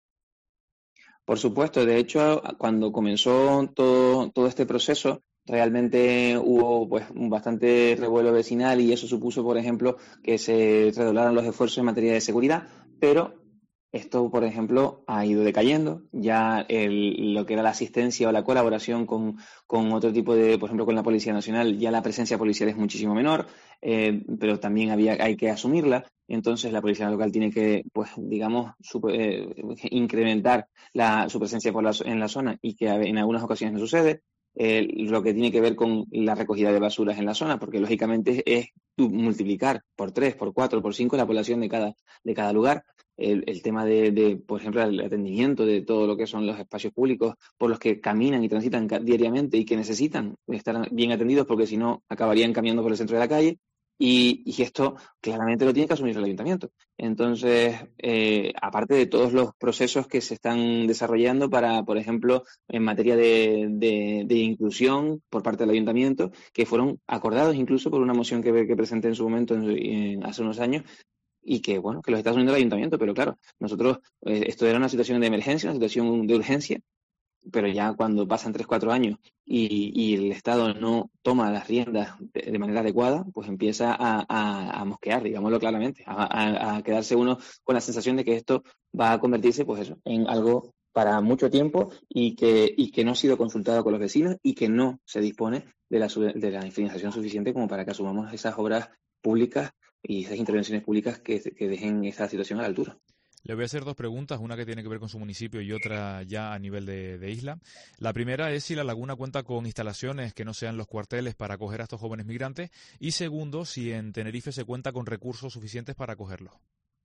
Por supuesto, de hecho, cuando comenzó todo, todo este proceso, realmente hubo pues un bastante revuelo vecinal y eso supuso, por ejemplo, que se redoblaran los esfuerzos en materia de seguridad, pero esto, por ejemplo, ha ido decayendo. Ya el, lo que era la asistencia o la colaboración con, con otro tipo de, por ejemplo, con la Policía Nacional, ya la presencia policial es muchísimo menor, eh, pero también había hay que asumirla. entonces la policía local tiene que, pues digamos, super, eh, incrementar la, su presencia por la, en la zona, y que en algunas ocasiones no sucede. Eh, lo que tiene que ver con la recogida de basuras en la zona, porque lógicamente es multiplicar por tres, por cuatro, por cinco la población de cada, de cada lugar. El, el tema de, de, por ejemplo, el atendimiento de todo lo que son los espacios públicos por los que caminan y transitan diariamente y que necesitan estar bien atendidos, porque si no acabarían caminando por el centro de la calle. Y, y esto claramente lo tiene que asumir el ayuntamiento. Entonces, eh, aparte de todos los procesos que se están desarrollando para, por ejemplo, en materia de, de, de inclusión por parte del ayuntamiento, que fueron acordados incluso por una moción que, que presenté en su momento, en, en, hace unos años, y que, bueno, que los está asumiendo el ayuntamiento. Pero claro, nosotros, eh, esto era una situación de emergencia, una situación de urgencia, pero ya cuando pasan tres, cuatro años y, y el Estado no toma las riendas de, de manera adecuada, pues empieza a, a, a mosquear, digámoslo claramente, a, a, a quedarse uno con la sensación de que esto va a convertirse, pues eso, en algo para mucho tiempo, y que, y que no ha sido consultado con los vecinos, y que no se dispone de la, de la financiación suficiente como para que asumamos esas obras públicas y esas intervenciones públicas que, que dejen esa situación a la altura. Le voy a hacer dos preguntas, una que tiene que ver con su municipio y otra ya a nivel de, de isla. La primera es si la laguna cuenta con instalaciones que no sean los cuarteles para acoger a estos jóvenes migrantes, y segundo, si en Tenerife se cuenta con recursos suficientes para acogerlos.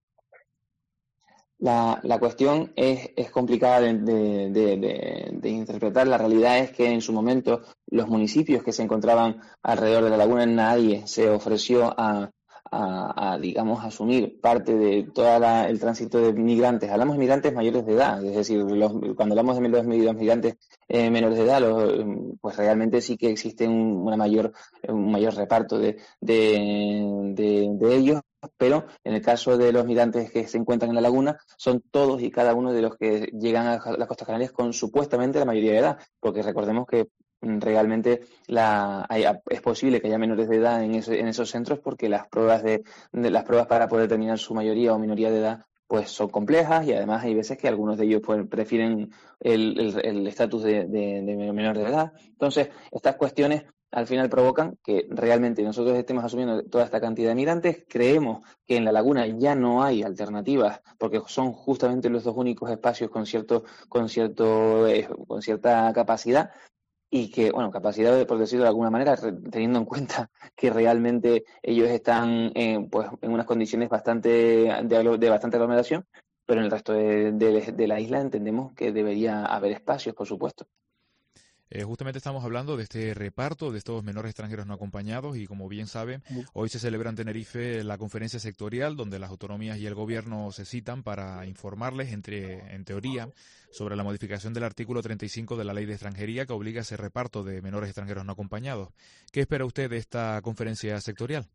La, la cuestión es, es complicada de, de, de, de, de interpretar. La realidad es que en su momento los municipios que se encontraban alrededor de la laguna, nadie se ofreció a A, a, digamos, asumir parte de todo el tránsito de migrantes. Hablamos de migrantes mayores de edad, es decir, los, cuando hablamos de los, los migrantes eh, menores de edad, los, pues realmente sí que existe un, una mayor, un mayor reparto de, de, de, de ellos, pero en el caso de los migrantes que se encuentran en la laguna, son todos y cada uno de los que llegan a las Costas Canarias con supuestamente la mayoría de edad, porque recordemos que realmente la, hay, es posible que haya menores de edad en, ese, en esos centros, porque las pruebas de, de las pruebas para poder determinar su mayoría o minoría de edad pues son complejas, y además hay veces que algunos de ellos pues prefieren el estatus de, de, de menor de edad. Entonces, estas cuestiones al final provocan que realmente nosotros estemos asumiendo toda esta cantidad de migrantes. Creemos que en la laguna ya no hay alternativas, porque son justamente los dos únicos espacios con cierto, con cierto, eh, con cierta capacidad. Y que, bueno, capacidad, por decirlo de alguna manera, teniendo en cuenta que realmente ellos están eh, pues en unas condiciones bastante de, de bastante aglomeración, pero en el resto de, de, de la isla entendemos que debería haber espacios, por supuesto. Eh, justamente estamos hablando de este reparto de estos menores extranjeros no acompañados, y como bien saben, hoy se celebra en Tenerife la conferencia sectorial, donde las autonomías y el gobierno se citan para informarles, entre en teoría, sobre la modificación del artículo treinta y cinco de la Ley de Extranjería, que obliga a ese reparto de menores extranjeros no acompañados. ¿Qué espera usted de esta conferencia sectorial?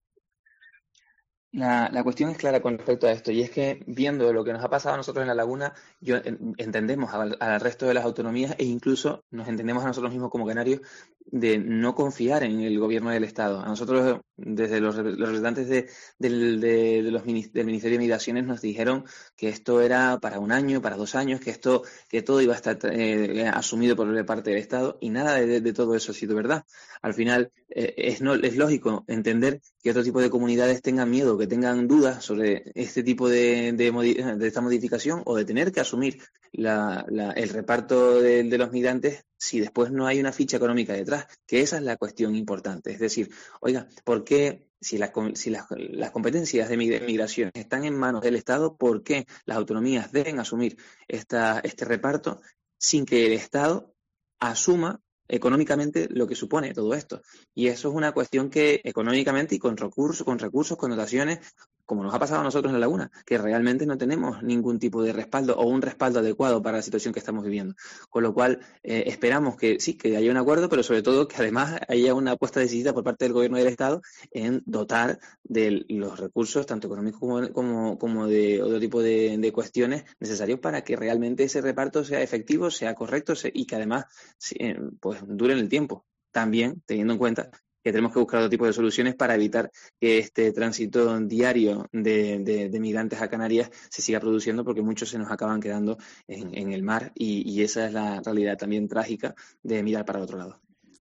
La, la cuestión es clara con respecto a esto, y es que, viendo lo que nos ha pasado a nosotros en la laguna, yo en, entendemos al, al resto de las autonomías, e incluso nos entendemos a nosotros mismos como canarios, de no confiar en el gobierno del Estado. A nosotros, desde los, los representantes de, de, de, de los, del Ministerio de Migraciones, nos dijeron que esto era para un año, para dos años, que esto que todo iba a estar eh, asumido por parte del Estado, y nada de, de todo eso ha sido verdad. Al final, eh, es, no, es lógico entender que otro tipo de comunidades tengan miedo, que tengan dudas sobre este tipo de, de, de esta modificación, o de tener que asumir la, la, el reparto de, de los migrantes si después no hay una ficha económica detrás, que esa es la cuestión importante. Es decir, oiga, ¿por qué si, la, si las, las competencias de migración están en manos del Estado, por qué las autonomías deben asumir esta, este reparto sin que el Estado asuma económicamente lo que supone todo esto? Y eso es una cuestión que económicamente y con recursos, con recursos, connotaciones, como nos ha pasado a nosotros en la laguna, que realmente no tenemos ningún tipo de respaldo o un respaldo adecuado para la situación que estamos viviendo. Con lo cual, eh, esperamos que sí, que haya un acuerdo, pero sobre todo que además haya una apuesta decidida por parte del gobierno del Estado en dotar de los recursos, tanto económicos como, como, como de otro tipo de, de cuestiones necesarios para que realmente ese reparto sea efectivo, sea correcto se, y que además eh, pues dure en el tiempo. También teniendo en cuenta que tenemos que buscar otro tipo de soluciones para evitar que este tránsito diario de, de, de migrantes a Canarias se siga produciendo, porque muchos se nos acaban quedando en, en el mar, y, y esa es la realidad también trágica de mirar para otro lado.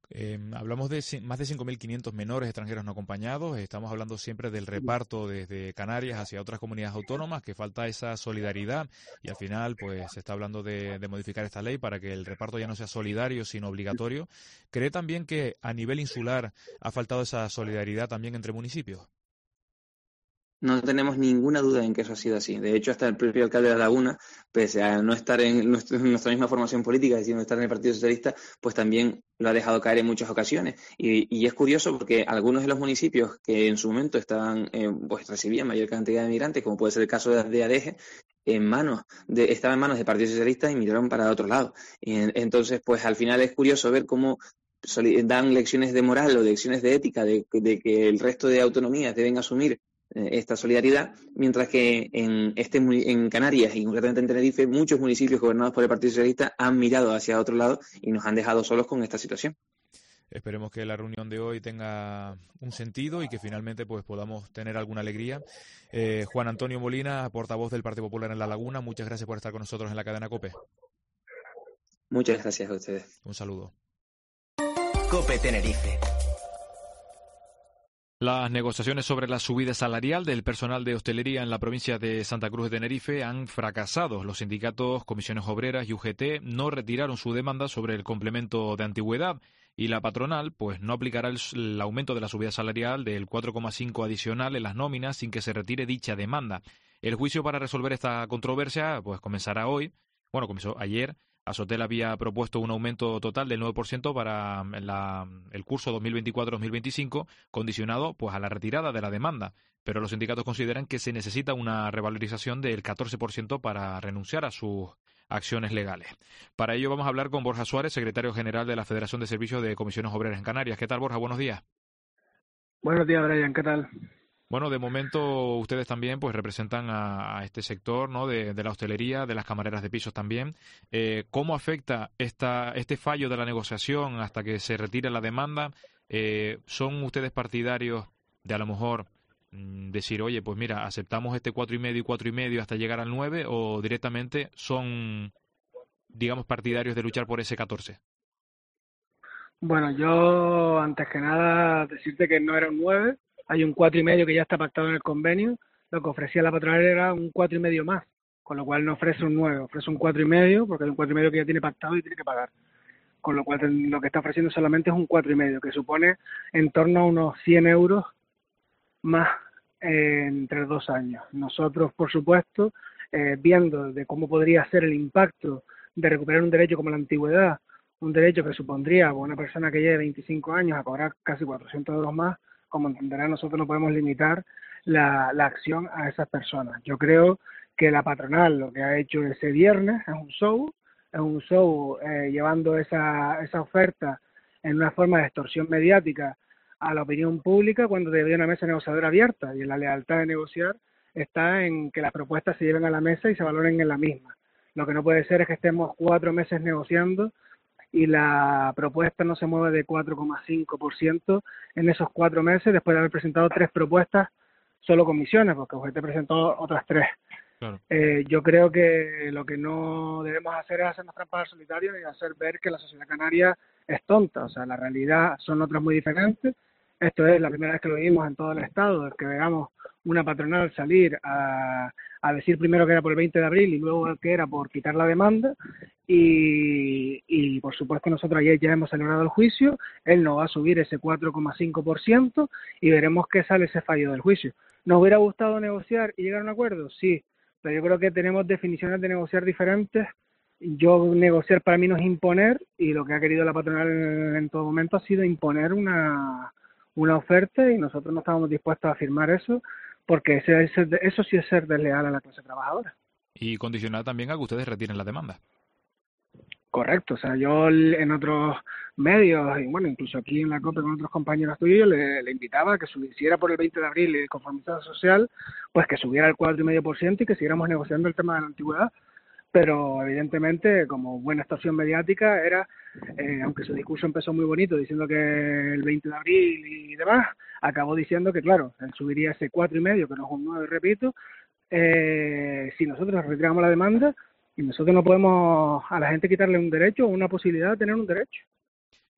Eh, hablamos de más de cinco mil quinientos menores extranjeros no acompañados. Estamos hablando siempre del reparto desde Canarias hacia otras comunidades autónomas, que falta esa solidaridad y al final pues se está hablando de, de modificar esta ley para que el reparto ya no sea solidario sino obligatorio. ¿Cree también que a nivel insular ha faltado esa solidaridad también entre municipios? No tenemos ninguna duda en que eso ha sido así. De hecho, hasta el propio alcalde de La Laguna, pese a no estar en nuestra, en nuestra misma formación política, es decir, no estar en el Partido Socialista, pues también lo ha dejado caer en muchas ocasiones. Y, y es curioso porque algunos de los municipios que en su momento estaban, eh, pues recibían mayor cantidad de migrantes, como puede ser el caso de, de Adeje, en manos de, estaba en manos del Partido Socialista y miraron para otro lado. Y en, entonces, pues al final es curioso ver cómo dan lecciones de moral o lecciones de ética de, de que el resto de autonomías deben asumir esta solidaridad, mientras que en este en Canarias y concretamente en Tenerife muchos municipios gobernados por el Partido Socialista han mirado hacia otro lado y nos han dejado solos con esta situación. Esperemos que la reunión de hoy tenga un sentido y que finalmente pues podamos tener alguna alegría. Eh, Juan Antonio Molina, portavoz del Partido Popular en La Laguna, muchas gracias por estar con nosotros en la cadena COPE. Muchas gracias a ustedes. Un saludo. COPE Tenerife. Las negociaciones sobre la subida salarial del personal de hostelería en la provincia de Santa Cruz de Tenerife han fracasado. Los sindicatos, comisiones obreras y U G T no retiraron su demanda sobre el complemento de antigüedad y la patronal pues no aplicará el, el aumento de la subida salarial del cuatro coma cinco adicional en las nóminas sin que se retire dicha demanda. El juicio para resolver esta controversia pues comenzará hoy. Bueno, comenzó ayer. Asotel había propuesto un aumento total del nueve por ciento para la, el curso dos mil veinticuatro dos mil veinticinco, condicionado pues a la retirada de la demanda. Pero los sindicatos consideran que se necesita una revalorización del catorce por ciento para renunciar a sus acciones legales. Para ello vamos a hablar con Borja Suárez, secretario general de la Federación de Servicios de Comisiones Obreras en Canarias. ¿Qué tal, Borja? Buenos días. Buenos días, Brian. ¿Qué tal? Bueno, de momento ustedes también pues representan a, a este sector, ¿no? De, de la hostelería, de las camareras de pisos también. Eh, ¿Cómo afecta esta, este fallo de la negociación hasta que se retire la demanda? Eh, ¿Son ustedes partidarios de a lo mejor mmm, decir, oye, pues mira, aceptamos este cuatro y medio y cuatro y medio hasta llegar al nueve, o directamente son, digamos, partidarios de luchar por ese catorce? Bueno, yo antes que nada decirte que no era un nueve. Hay un cuatro y medio que ya está pactado en el convenio. Lo que ofrecía la patronal era un cuatro y medio más, con lo cual no ofrece un nueve, ofrece un cuatro y medio, porque hay un cuatro y medio que ya tiene pactado y tiene que pagar. Con lo cual lo que está ofreciendo solamente es un cuatro y medio, que supone en torno a unos cien euros más eh, entre dos años. Nosotros, por supuesto, eh, viendo de cómo podría ser el impacto de recuperar un derecho como la antigüedad, un derecho que supondría a una persona que lleve veinticinco años a cobrar casi cuatrocientos euros más, como entenderán, nosotros no podemos limitar la, la acción a esas personas. Yo creo que la patronal lo que ha hecho ese viernes es un show, es un show eh, llevando esa, esa oferta en una forma de extorsión mediática a la opinión pública cuando debía una mesa negociadora abierta, y en la lealtad de negociar está en que las propuestas se lleven a la mesa y se valoren en la misma. Lo que no puede ser es que estemos cuatro meses negociando y la propuesta no se mueve de cuatro coma cinco por ciento en esos cuatro meses después de haber presentado tres propuestas, solo comisiones, porque U G T presentó otras tres. Claro. Eh, yo creo que lo que no debemos hacer es hacernos trampas al solitario y hacer ver que la sociedad canaria es tonta. O sea, la realidad son otras muy diferentes. Esto es la primera vez que lo vimos en todo el Estado, que veamos una patronal salir a, a decir primero que era por el veinte de abril y luego que era por quitar la demanda. Y, y por supuesto nosotros ayer ya hemos celebrado el juicio. Él no va a subir ese cuatro coma cinco por ciento y veremos qué sale ese fallo del juicio. ¿Nos hubiera gustado negociar y llegar a un acuerdo? Sí, pero yo creo que tenemos definiciones de negociar diferentes. Yo negociar para mí no es imponer, y lo que ha querido la patronal en, en todo momento ha sido imponer una, una oferta, y nosotros no estábamos dispuestos a firmar eso, porque ese, ese, eso sí es ser desleal a la clase trabajadora. Y condicionar también a que ustedes retiren la demanda. Correcto, o sea, yo en otros medios, y bueno, incluso aquí en la COPE con otros compañeros tuyos, le, le invitaba a que subiera por el veinte de abril el conformidad social, pues que subiera el cuatro coma cinco por ciento y que siguiéramos negociando el tema de la antigüedad. Pero evidentemente, como buena extorsión mediática, era, eh, aunque su discurso empezó muy bonito diciendo que el veinte de abril y demás, acabó diciendo que, claro, él subiría ese cuatro y medio, que no es un nueve, repito, eh, si nosotros retiramos la demanda, y nosotros no podemos a la gente quitarle un derecho o una posibilidad de tener un derecho.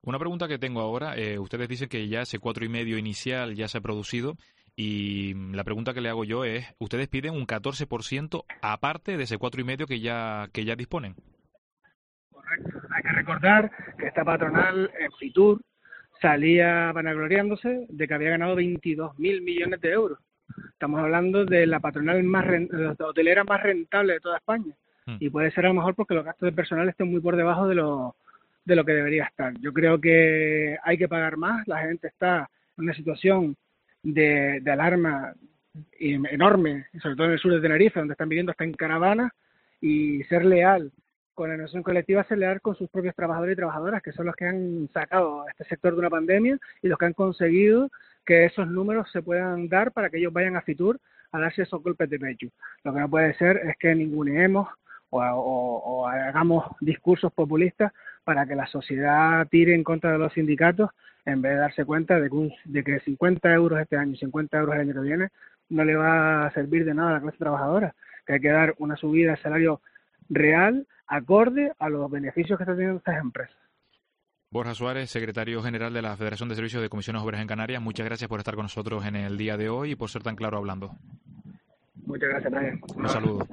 Una pregunta que tengo ahora, eh, ustedes dicen que ya ese cuatro y medio inicial ya se ha producido y la pregunta que le hago yo es, ¿ustedes piden un catorce por ciento aparte de ese cuatro y medio que ya que ya disponen? Correcto. Hay que recordar que esta patronal en Fitur salía vanagloriándose de que había ganado veintidós mil millones de euros. Estamos hablando de la patronal más rent- la hotelera más rentable de toda España. Hmm. Y puede ser a lo mejor porque los gastos de personal estén muy por debajo de lo, de lo que debería estar. Yo creo que hay que pagar más. La gente está en una situación de, de alarma enorme, sobre todo en el sur de Tenerife, donde están viviendo hasta en caravanas, y ser leal con la negociación colectiva, ser leal con sus propios trabajadores y trabajadoras, que son los que han sacado a este sector de una pandemia y los que han conseguido que esos números se puedan dar para que ellos vayan a Fitur a darse esos golpes de pecho. Lo que no puede ser es que ninguneemos o, o, o hagamos discursos populistas para que la sociedad tire en contra de los sindicatos, en vez de darse cuenta de que, un, de que cincuenta euros este año y cincuenta euros el año que viene no le va a servir de nada a la clase trabajadora, que hay que dar una subida de salario real acorde a los beneficios que están teniendo estas empresas. Borja Suárez, secretario general de la Federación de Servicios de Comisiones Obreras en Canarias, muchas gracias por estar con nosotros en el día de hoy y por ser tan claro hablando. Muchas gracias, Brian. Un saludo.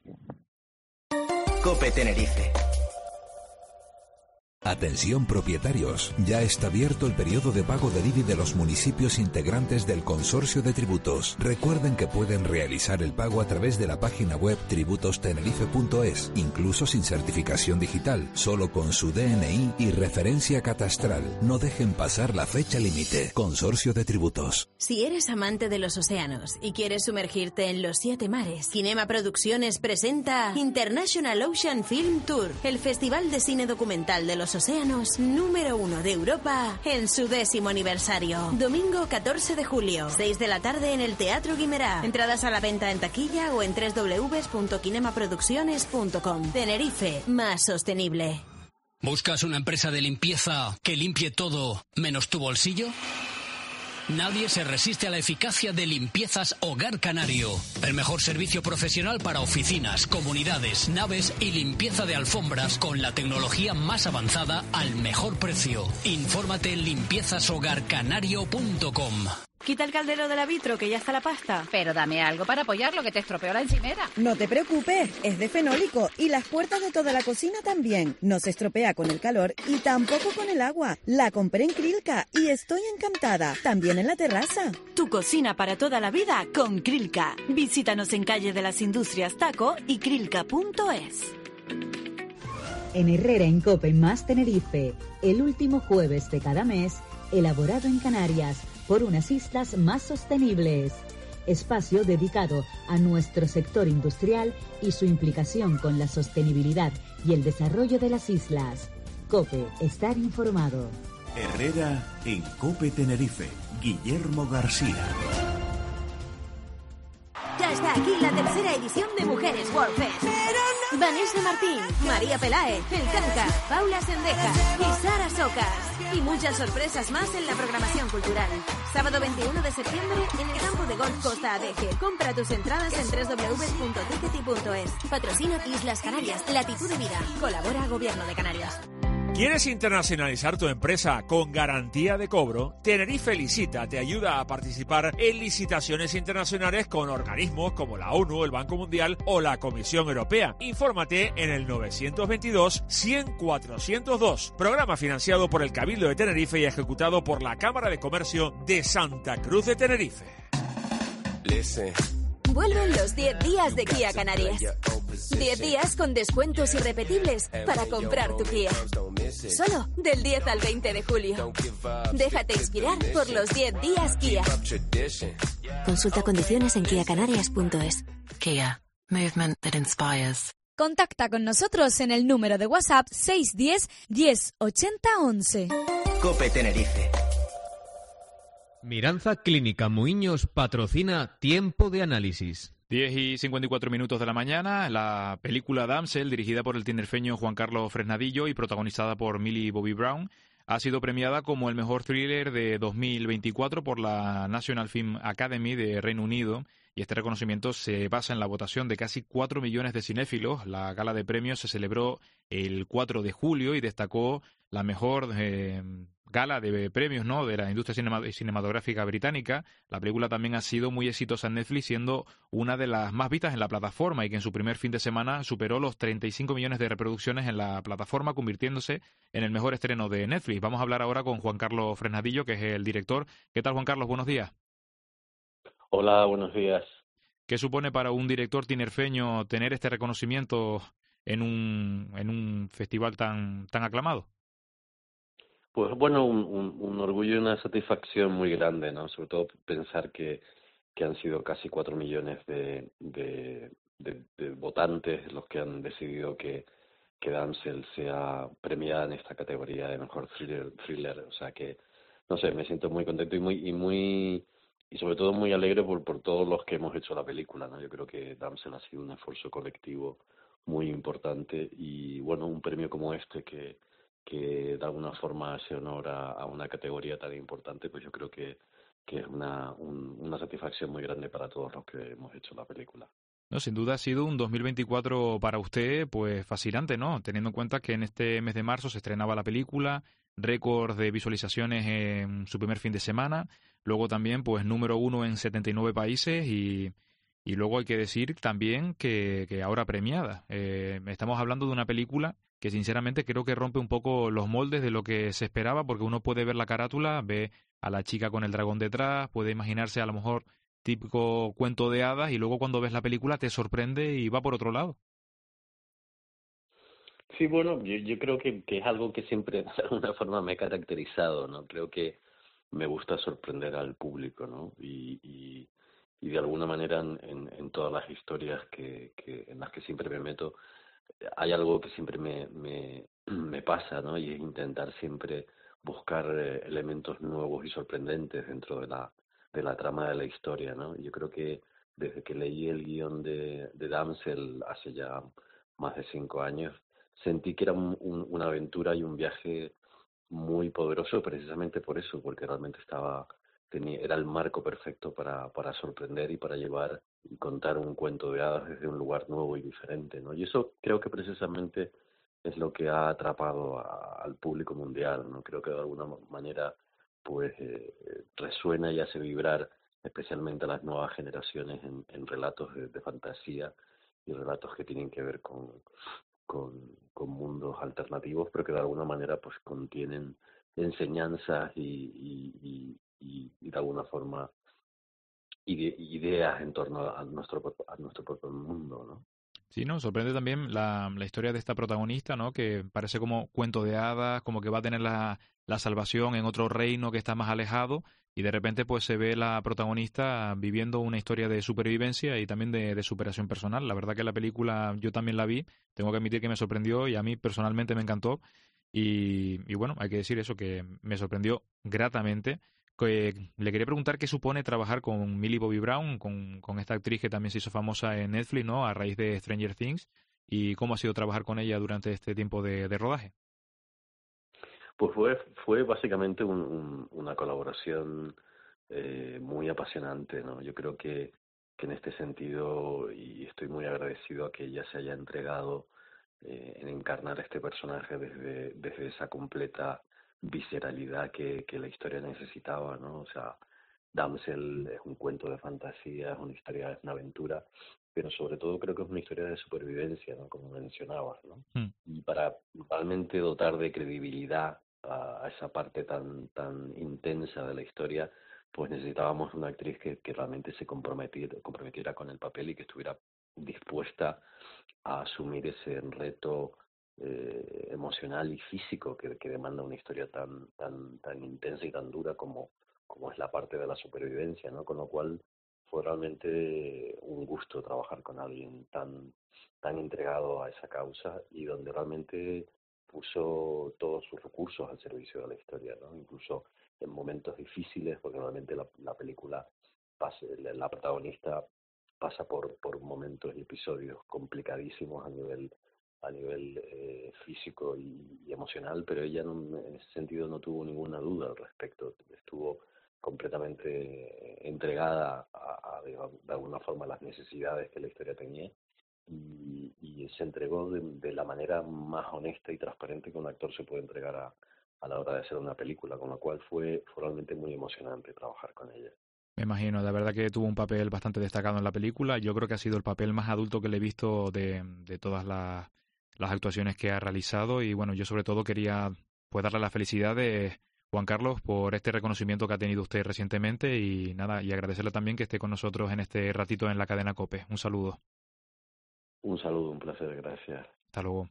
COPE Tenerife. Atención propietarios, ya está abierto el periodo de pago del I B I de los municipios integrantes del Consorcio de Tributos. Recuerden que pueden realizar el pago a través de la página web tributos tenerife punto es, incluso sin certificación digital, solo con su D N I y referencia catastral. No dejen pasar la fecha límite. Consorcio de Tributos. Si eres amante de los océanos y quieres sumergirte en los siete mares, Kinema Producciones presenta International Ocean Film Tour, el festival de cine documental de los océanos número uno de Europa en su décimo aniversario. Domingo catorce de julio, seis de la tarde en el Teatro Guimerá. Entradas a la venta en taquilla o en doble u doble u doble u punto kinema producciones punto com. Tenerife, más sostenible. ¿Buscas una empresa de limpieza que limpie todo menos tu bolsillo? Nadie se resiste a la eficacia de Limpiezas Hogar Canario. El mejor servicio profesional para oficinas, comunidades, naves y limpieza de alfombras con la tecnología más avanzada al mejor precio. Infórmate en limpiezas hogar canario punto com. Quita el caldero de la vitro, que ya está la pasta. Pero dame algo para apoyarlo, que te estropeó la encimera. No te preocupes, es de fenólico y las puertas de toda la cocina también. No se estropea con el calor y tampoco con el agua. La compré en Krilka y estoy encantada. También en la terraza. Tu cocina para toda la vida con Krilka. Visítanos en Calle de las Industrias Taco y krilka punto es. En Herrera en Cope más Tenerife, el último jueves de cada mes, elaborado en Canarias por unas islas más sostenibles. Espacio dedicado a nuestro sector industrial y su implicación con la sostenibilidad y el desarrollo de las islas. COPE, estar informado. Herrera en Cope Tenerife. Guillermo García. Ya está aquí la tercera edición de Mujeres World Fest. No... Vanessa Martín, María Peláez, El Canca, Paula Sendeja y Sara Socas. Y muchas sorpresas más en la programación cultural. Sábado veintiuno de septiembre en el campo de golf Costa Adeje. Compra tus entradas en doble u doble u doble u punto tickety punto es. Patrocina Islas Canarias, Latitud de Vida. Colabora Gobierno de Canarias. ¿Quieres internacionalizar tu empresa con garantía de cobro? Tenerife Licita te ayuda a participar en licitaciones internacionales con organismos como la ONU, el Banco Mundial o la Comisión Europea. Infórmate en el nueve dos dos, cien, cuatrocientos dos. Programa financiado por el Cabildo de Tenerife y ejecutado por la Cámara de Comercio de Santa Cruz de Tenerife. Listen. Vuelven los diez días de Kia Canarias. diez días con descuentos irrepetibles para comprar tu Kia. Solo del diez al veinte de julio. Déjate inspirar por los diez días Kia. Consulta condiciones en kia canarias punto es. Kia. Movement that inspires. Contacta con nosotros en el número de WhatsApp seis uno cero, diez, ochenta, once. COPE Tenerife. Miranza Clínica Muiños patrocina Tiempo de Análisis. diez y cincuenta y cuatro minutos de la mañana, la película Damsel, dirigida por el tinerfeño Juan Carlos Fresnadillo y protagonizada por Millie Bobby Brown, ha sido premiada como el mejor thriller de dos mil veinticuatro por la National Film Academy de Reino Unido y este reconocimiento se basa en la votación de casi cuatro millones de cinéfilos. La gala de premios se celebró el cuatro de julio y destacó la mejor eh, gala de premios, ¿no?, de la industria cinema, cinematográfica británica. La película también ha sido muy exitosa en Netflix, siendo una de las más vistas en la plataforma y que en su primer fin de semana superó los treinta y cinco millones de reproducciones en la plataforma, convirtiéndose en el mejor estreno de Netflix. Vamos a hablar ahora con Juan Carlos Fresnadillo, que es el director. ¿Qué tal, Juan Carlos? Buenos días. Hola, buenos días. ¿Qué supone para un director tinerfeño tener este reconocimiento en un, en un festival tan, tan aclamado? Pues bueno, un, un, un orgullo y una satisfacción muy grande, ¿no? Sobre todo pensar que, que han sido casi cuatro millones de, de, de, de votantes los que han decidido que, que Damsel sea premiada en esta categoría de mejor thriller, thriller. O sea que, no sé, me siento muy contento y muy y muy y sobre todo muy alegre por, por todos los que hemos hecho la película, ¿no? Yo creo que Damsel ha sido un esfuerzo colectivo muy importante y, bueno, un premio como este que que de alguna forma hace honor a, a una categoría tan importante, pues yo creo que, que es una, un, una satisfacción muy grande para todos los que hemos hecho la película. No, sin duda ha sido un dos mil veinticuatro para usted pues fascinante, ¿no? Teniendo en cuenta que en este mes de marzo se estrenaba la película, récord de visualizaciones en su primer fin de semana, luego también pues número uno en setenta y nueve países y, y luego hay que decir también que, que ahora premiada. Eh, estamos hablando de una película que sinceramente creo que rompe un poco los moldes de lo que se esperaba, porque uno puede ver la carátula, ve a la chica con el dragón detrás, puede imaginarse a lo mejor típico cuento de hadas, y luego cuando ves la película te sorprende y va por otro lado. Sí, bueno, yo, yo creo que, que es algo que siempre de alguna forma me he caracterizado, ¿no? Creo que me gusta sorprender al público, ¿no? Y, y, y de alguna manera en, en, en todas las historias que, que en las que siempre me meto, hay algo que siempre me, me, me pasa, ¿no? Y es intentar siempre buscar eh, elementos nuevos y sorprendentes dentro de la de la trama de la historia, ¿no? Yo creo que desde que leí el guión de, de Damsel hace ya más de cinco años, sentí que era un, un, una aventura y un viaje muy poderoso precisamente por eso, porque realmente estaba tenía, era el marco perfecto para, para sorprender y para llevar y contar un cuento de hadas desde un lugar nuevo y diferente, ¿no? Y eso creo que precisamente es lo que ha atrapado a, al público mundial, ¿no? Creo que de alguna manera pues eh, resuena y hace vibrar especialmente a las nuevas generaciones en, en relatos de, de fantasía y relatos que tienen que ver con, con, con mundos alternativos, pero que de alguna manera pues contienen enseñanzas y, y, y, y, y de alguna forma ide, ideas en torno a nuestro, a nuestro propio mundo, ¿no? Sí, ¿no? Sorprende también la, la historia de esta protagonista, ¿no? Que parece como cuento de hadas, como que va a tener la, la salvación en otro reino que está más alejado, y de repente pues se ve la protagonista viviendo una historia de supervivencia y también de, de superación personal. La verdad que la película yo también la vi, tengo que admitir que me sorprendió y a mí personalmente me encantó. Y, y bueno, hay que decir eso, que me sorprendió gratamente. Que le quería preguntar qué supone trabajar con Millie Bobby Brown, con, con esta actriz que también se hizo famosa en Netflix, ¿no? A raíz de Stranger Things, y cómo ha sido trabajar con ella durante este tiempo de, de rodaje. Pues fue fue básicamente un, un, una colaboración eh, muy apasionante, ¿no? Yo creo que, que en este sentido, y estoy muy agradecido a que ella se haya entregado eh, en encarnar este personaje desde, desde esa completa visceralidad que, que la historia necesitaba, ¿no? O sea, Damsel es un cuento de fantasía, es una historia, es una aventura, pero sobre todo creo que es una historia de supervivencia, ¿no? Como mencionabas, ¿no? Mm. Y para realmente dotar de credibilidad a, a esa parte tan tan intensa de la historia, pues necesitábamos una actriz que, que realmente se comprometiera, comprometiera con el papel y que estuviera dispuesta a asumir ese reto eh, emocional y físico que, que demanda una historia tan tan tan intensa y tan dura como como es la parte de la supervivencia, ¿no? Con lo cual fue realmente un gusto trabajar con alguien tan tan entregado a esa causa y donde realmente puso todos sus recursos al servicio de la historia, ¿no? Incluso en momentos difíciles, porque realmente la, la película pasa, la, la protagonista pasa por por momentos y episodios complicadísimos a nivel a nivel eh, físico y, y emocional, pero ella no, en ese sentido no tuvo ninguna duda al respecto. Estuvo completamente entregada a, a, de alguna forma, a las necesidades que la historia tenía, y, y se entregó de, de la manera más honesta y transparente que un actor se puede entregar a, a la hora de hacer una película, con lo cual fue, fue realmente muy emocionante trabajar con ella. Me imagino, de verdad que tuvo un papel bastante destacado en la película. Yo creo que ha sido el papel más adulto que le he visto de, de todas las, las actuaciones que ha realizado, y bueno, yo sobre todo quería pues darle la felicidad de Juan Carlos por este reconocimiento que ha tenido usted recientemente, y nada, y agradecerle también que esté con nosotros en este ratito en la cadena COPE. Un saludo. Un saludo, un placer, gracias. Hasta luego.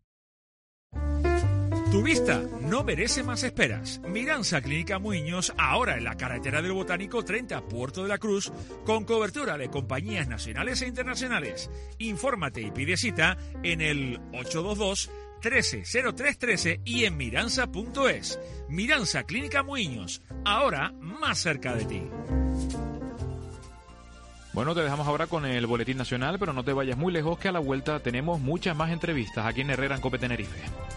Tu vista no merece más esperas. Miranza Clínica Muiños, ahora en la carretera del Botánico treinta, Puerto de la Cruz, con cobertura de compañías nacionales e internacionales. Infórmate y pide cita en el ocho dos dos, trece cero tres trece y en miranza punto es. Miranza Clínica Muiños, ahora más cerca de ti. Bueno, te dejamos ahora con el Boletín Nacional, pero no te vayas muy lejos, que a la vuelta tenemos muchas más entrevistas aquí en Herrera en COPE Tenerife.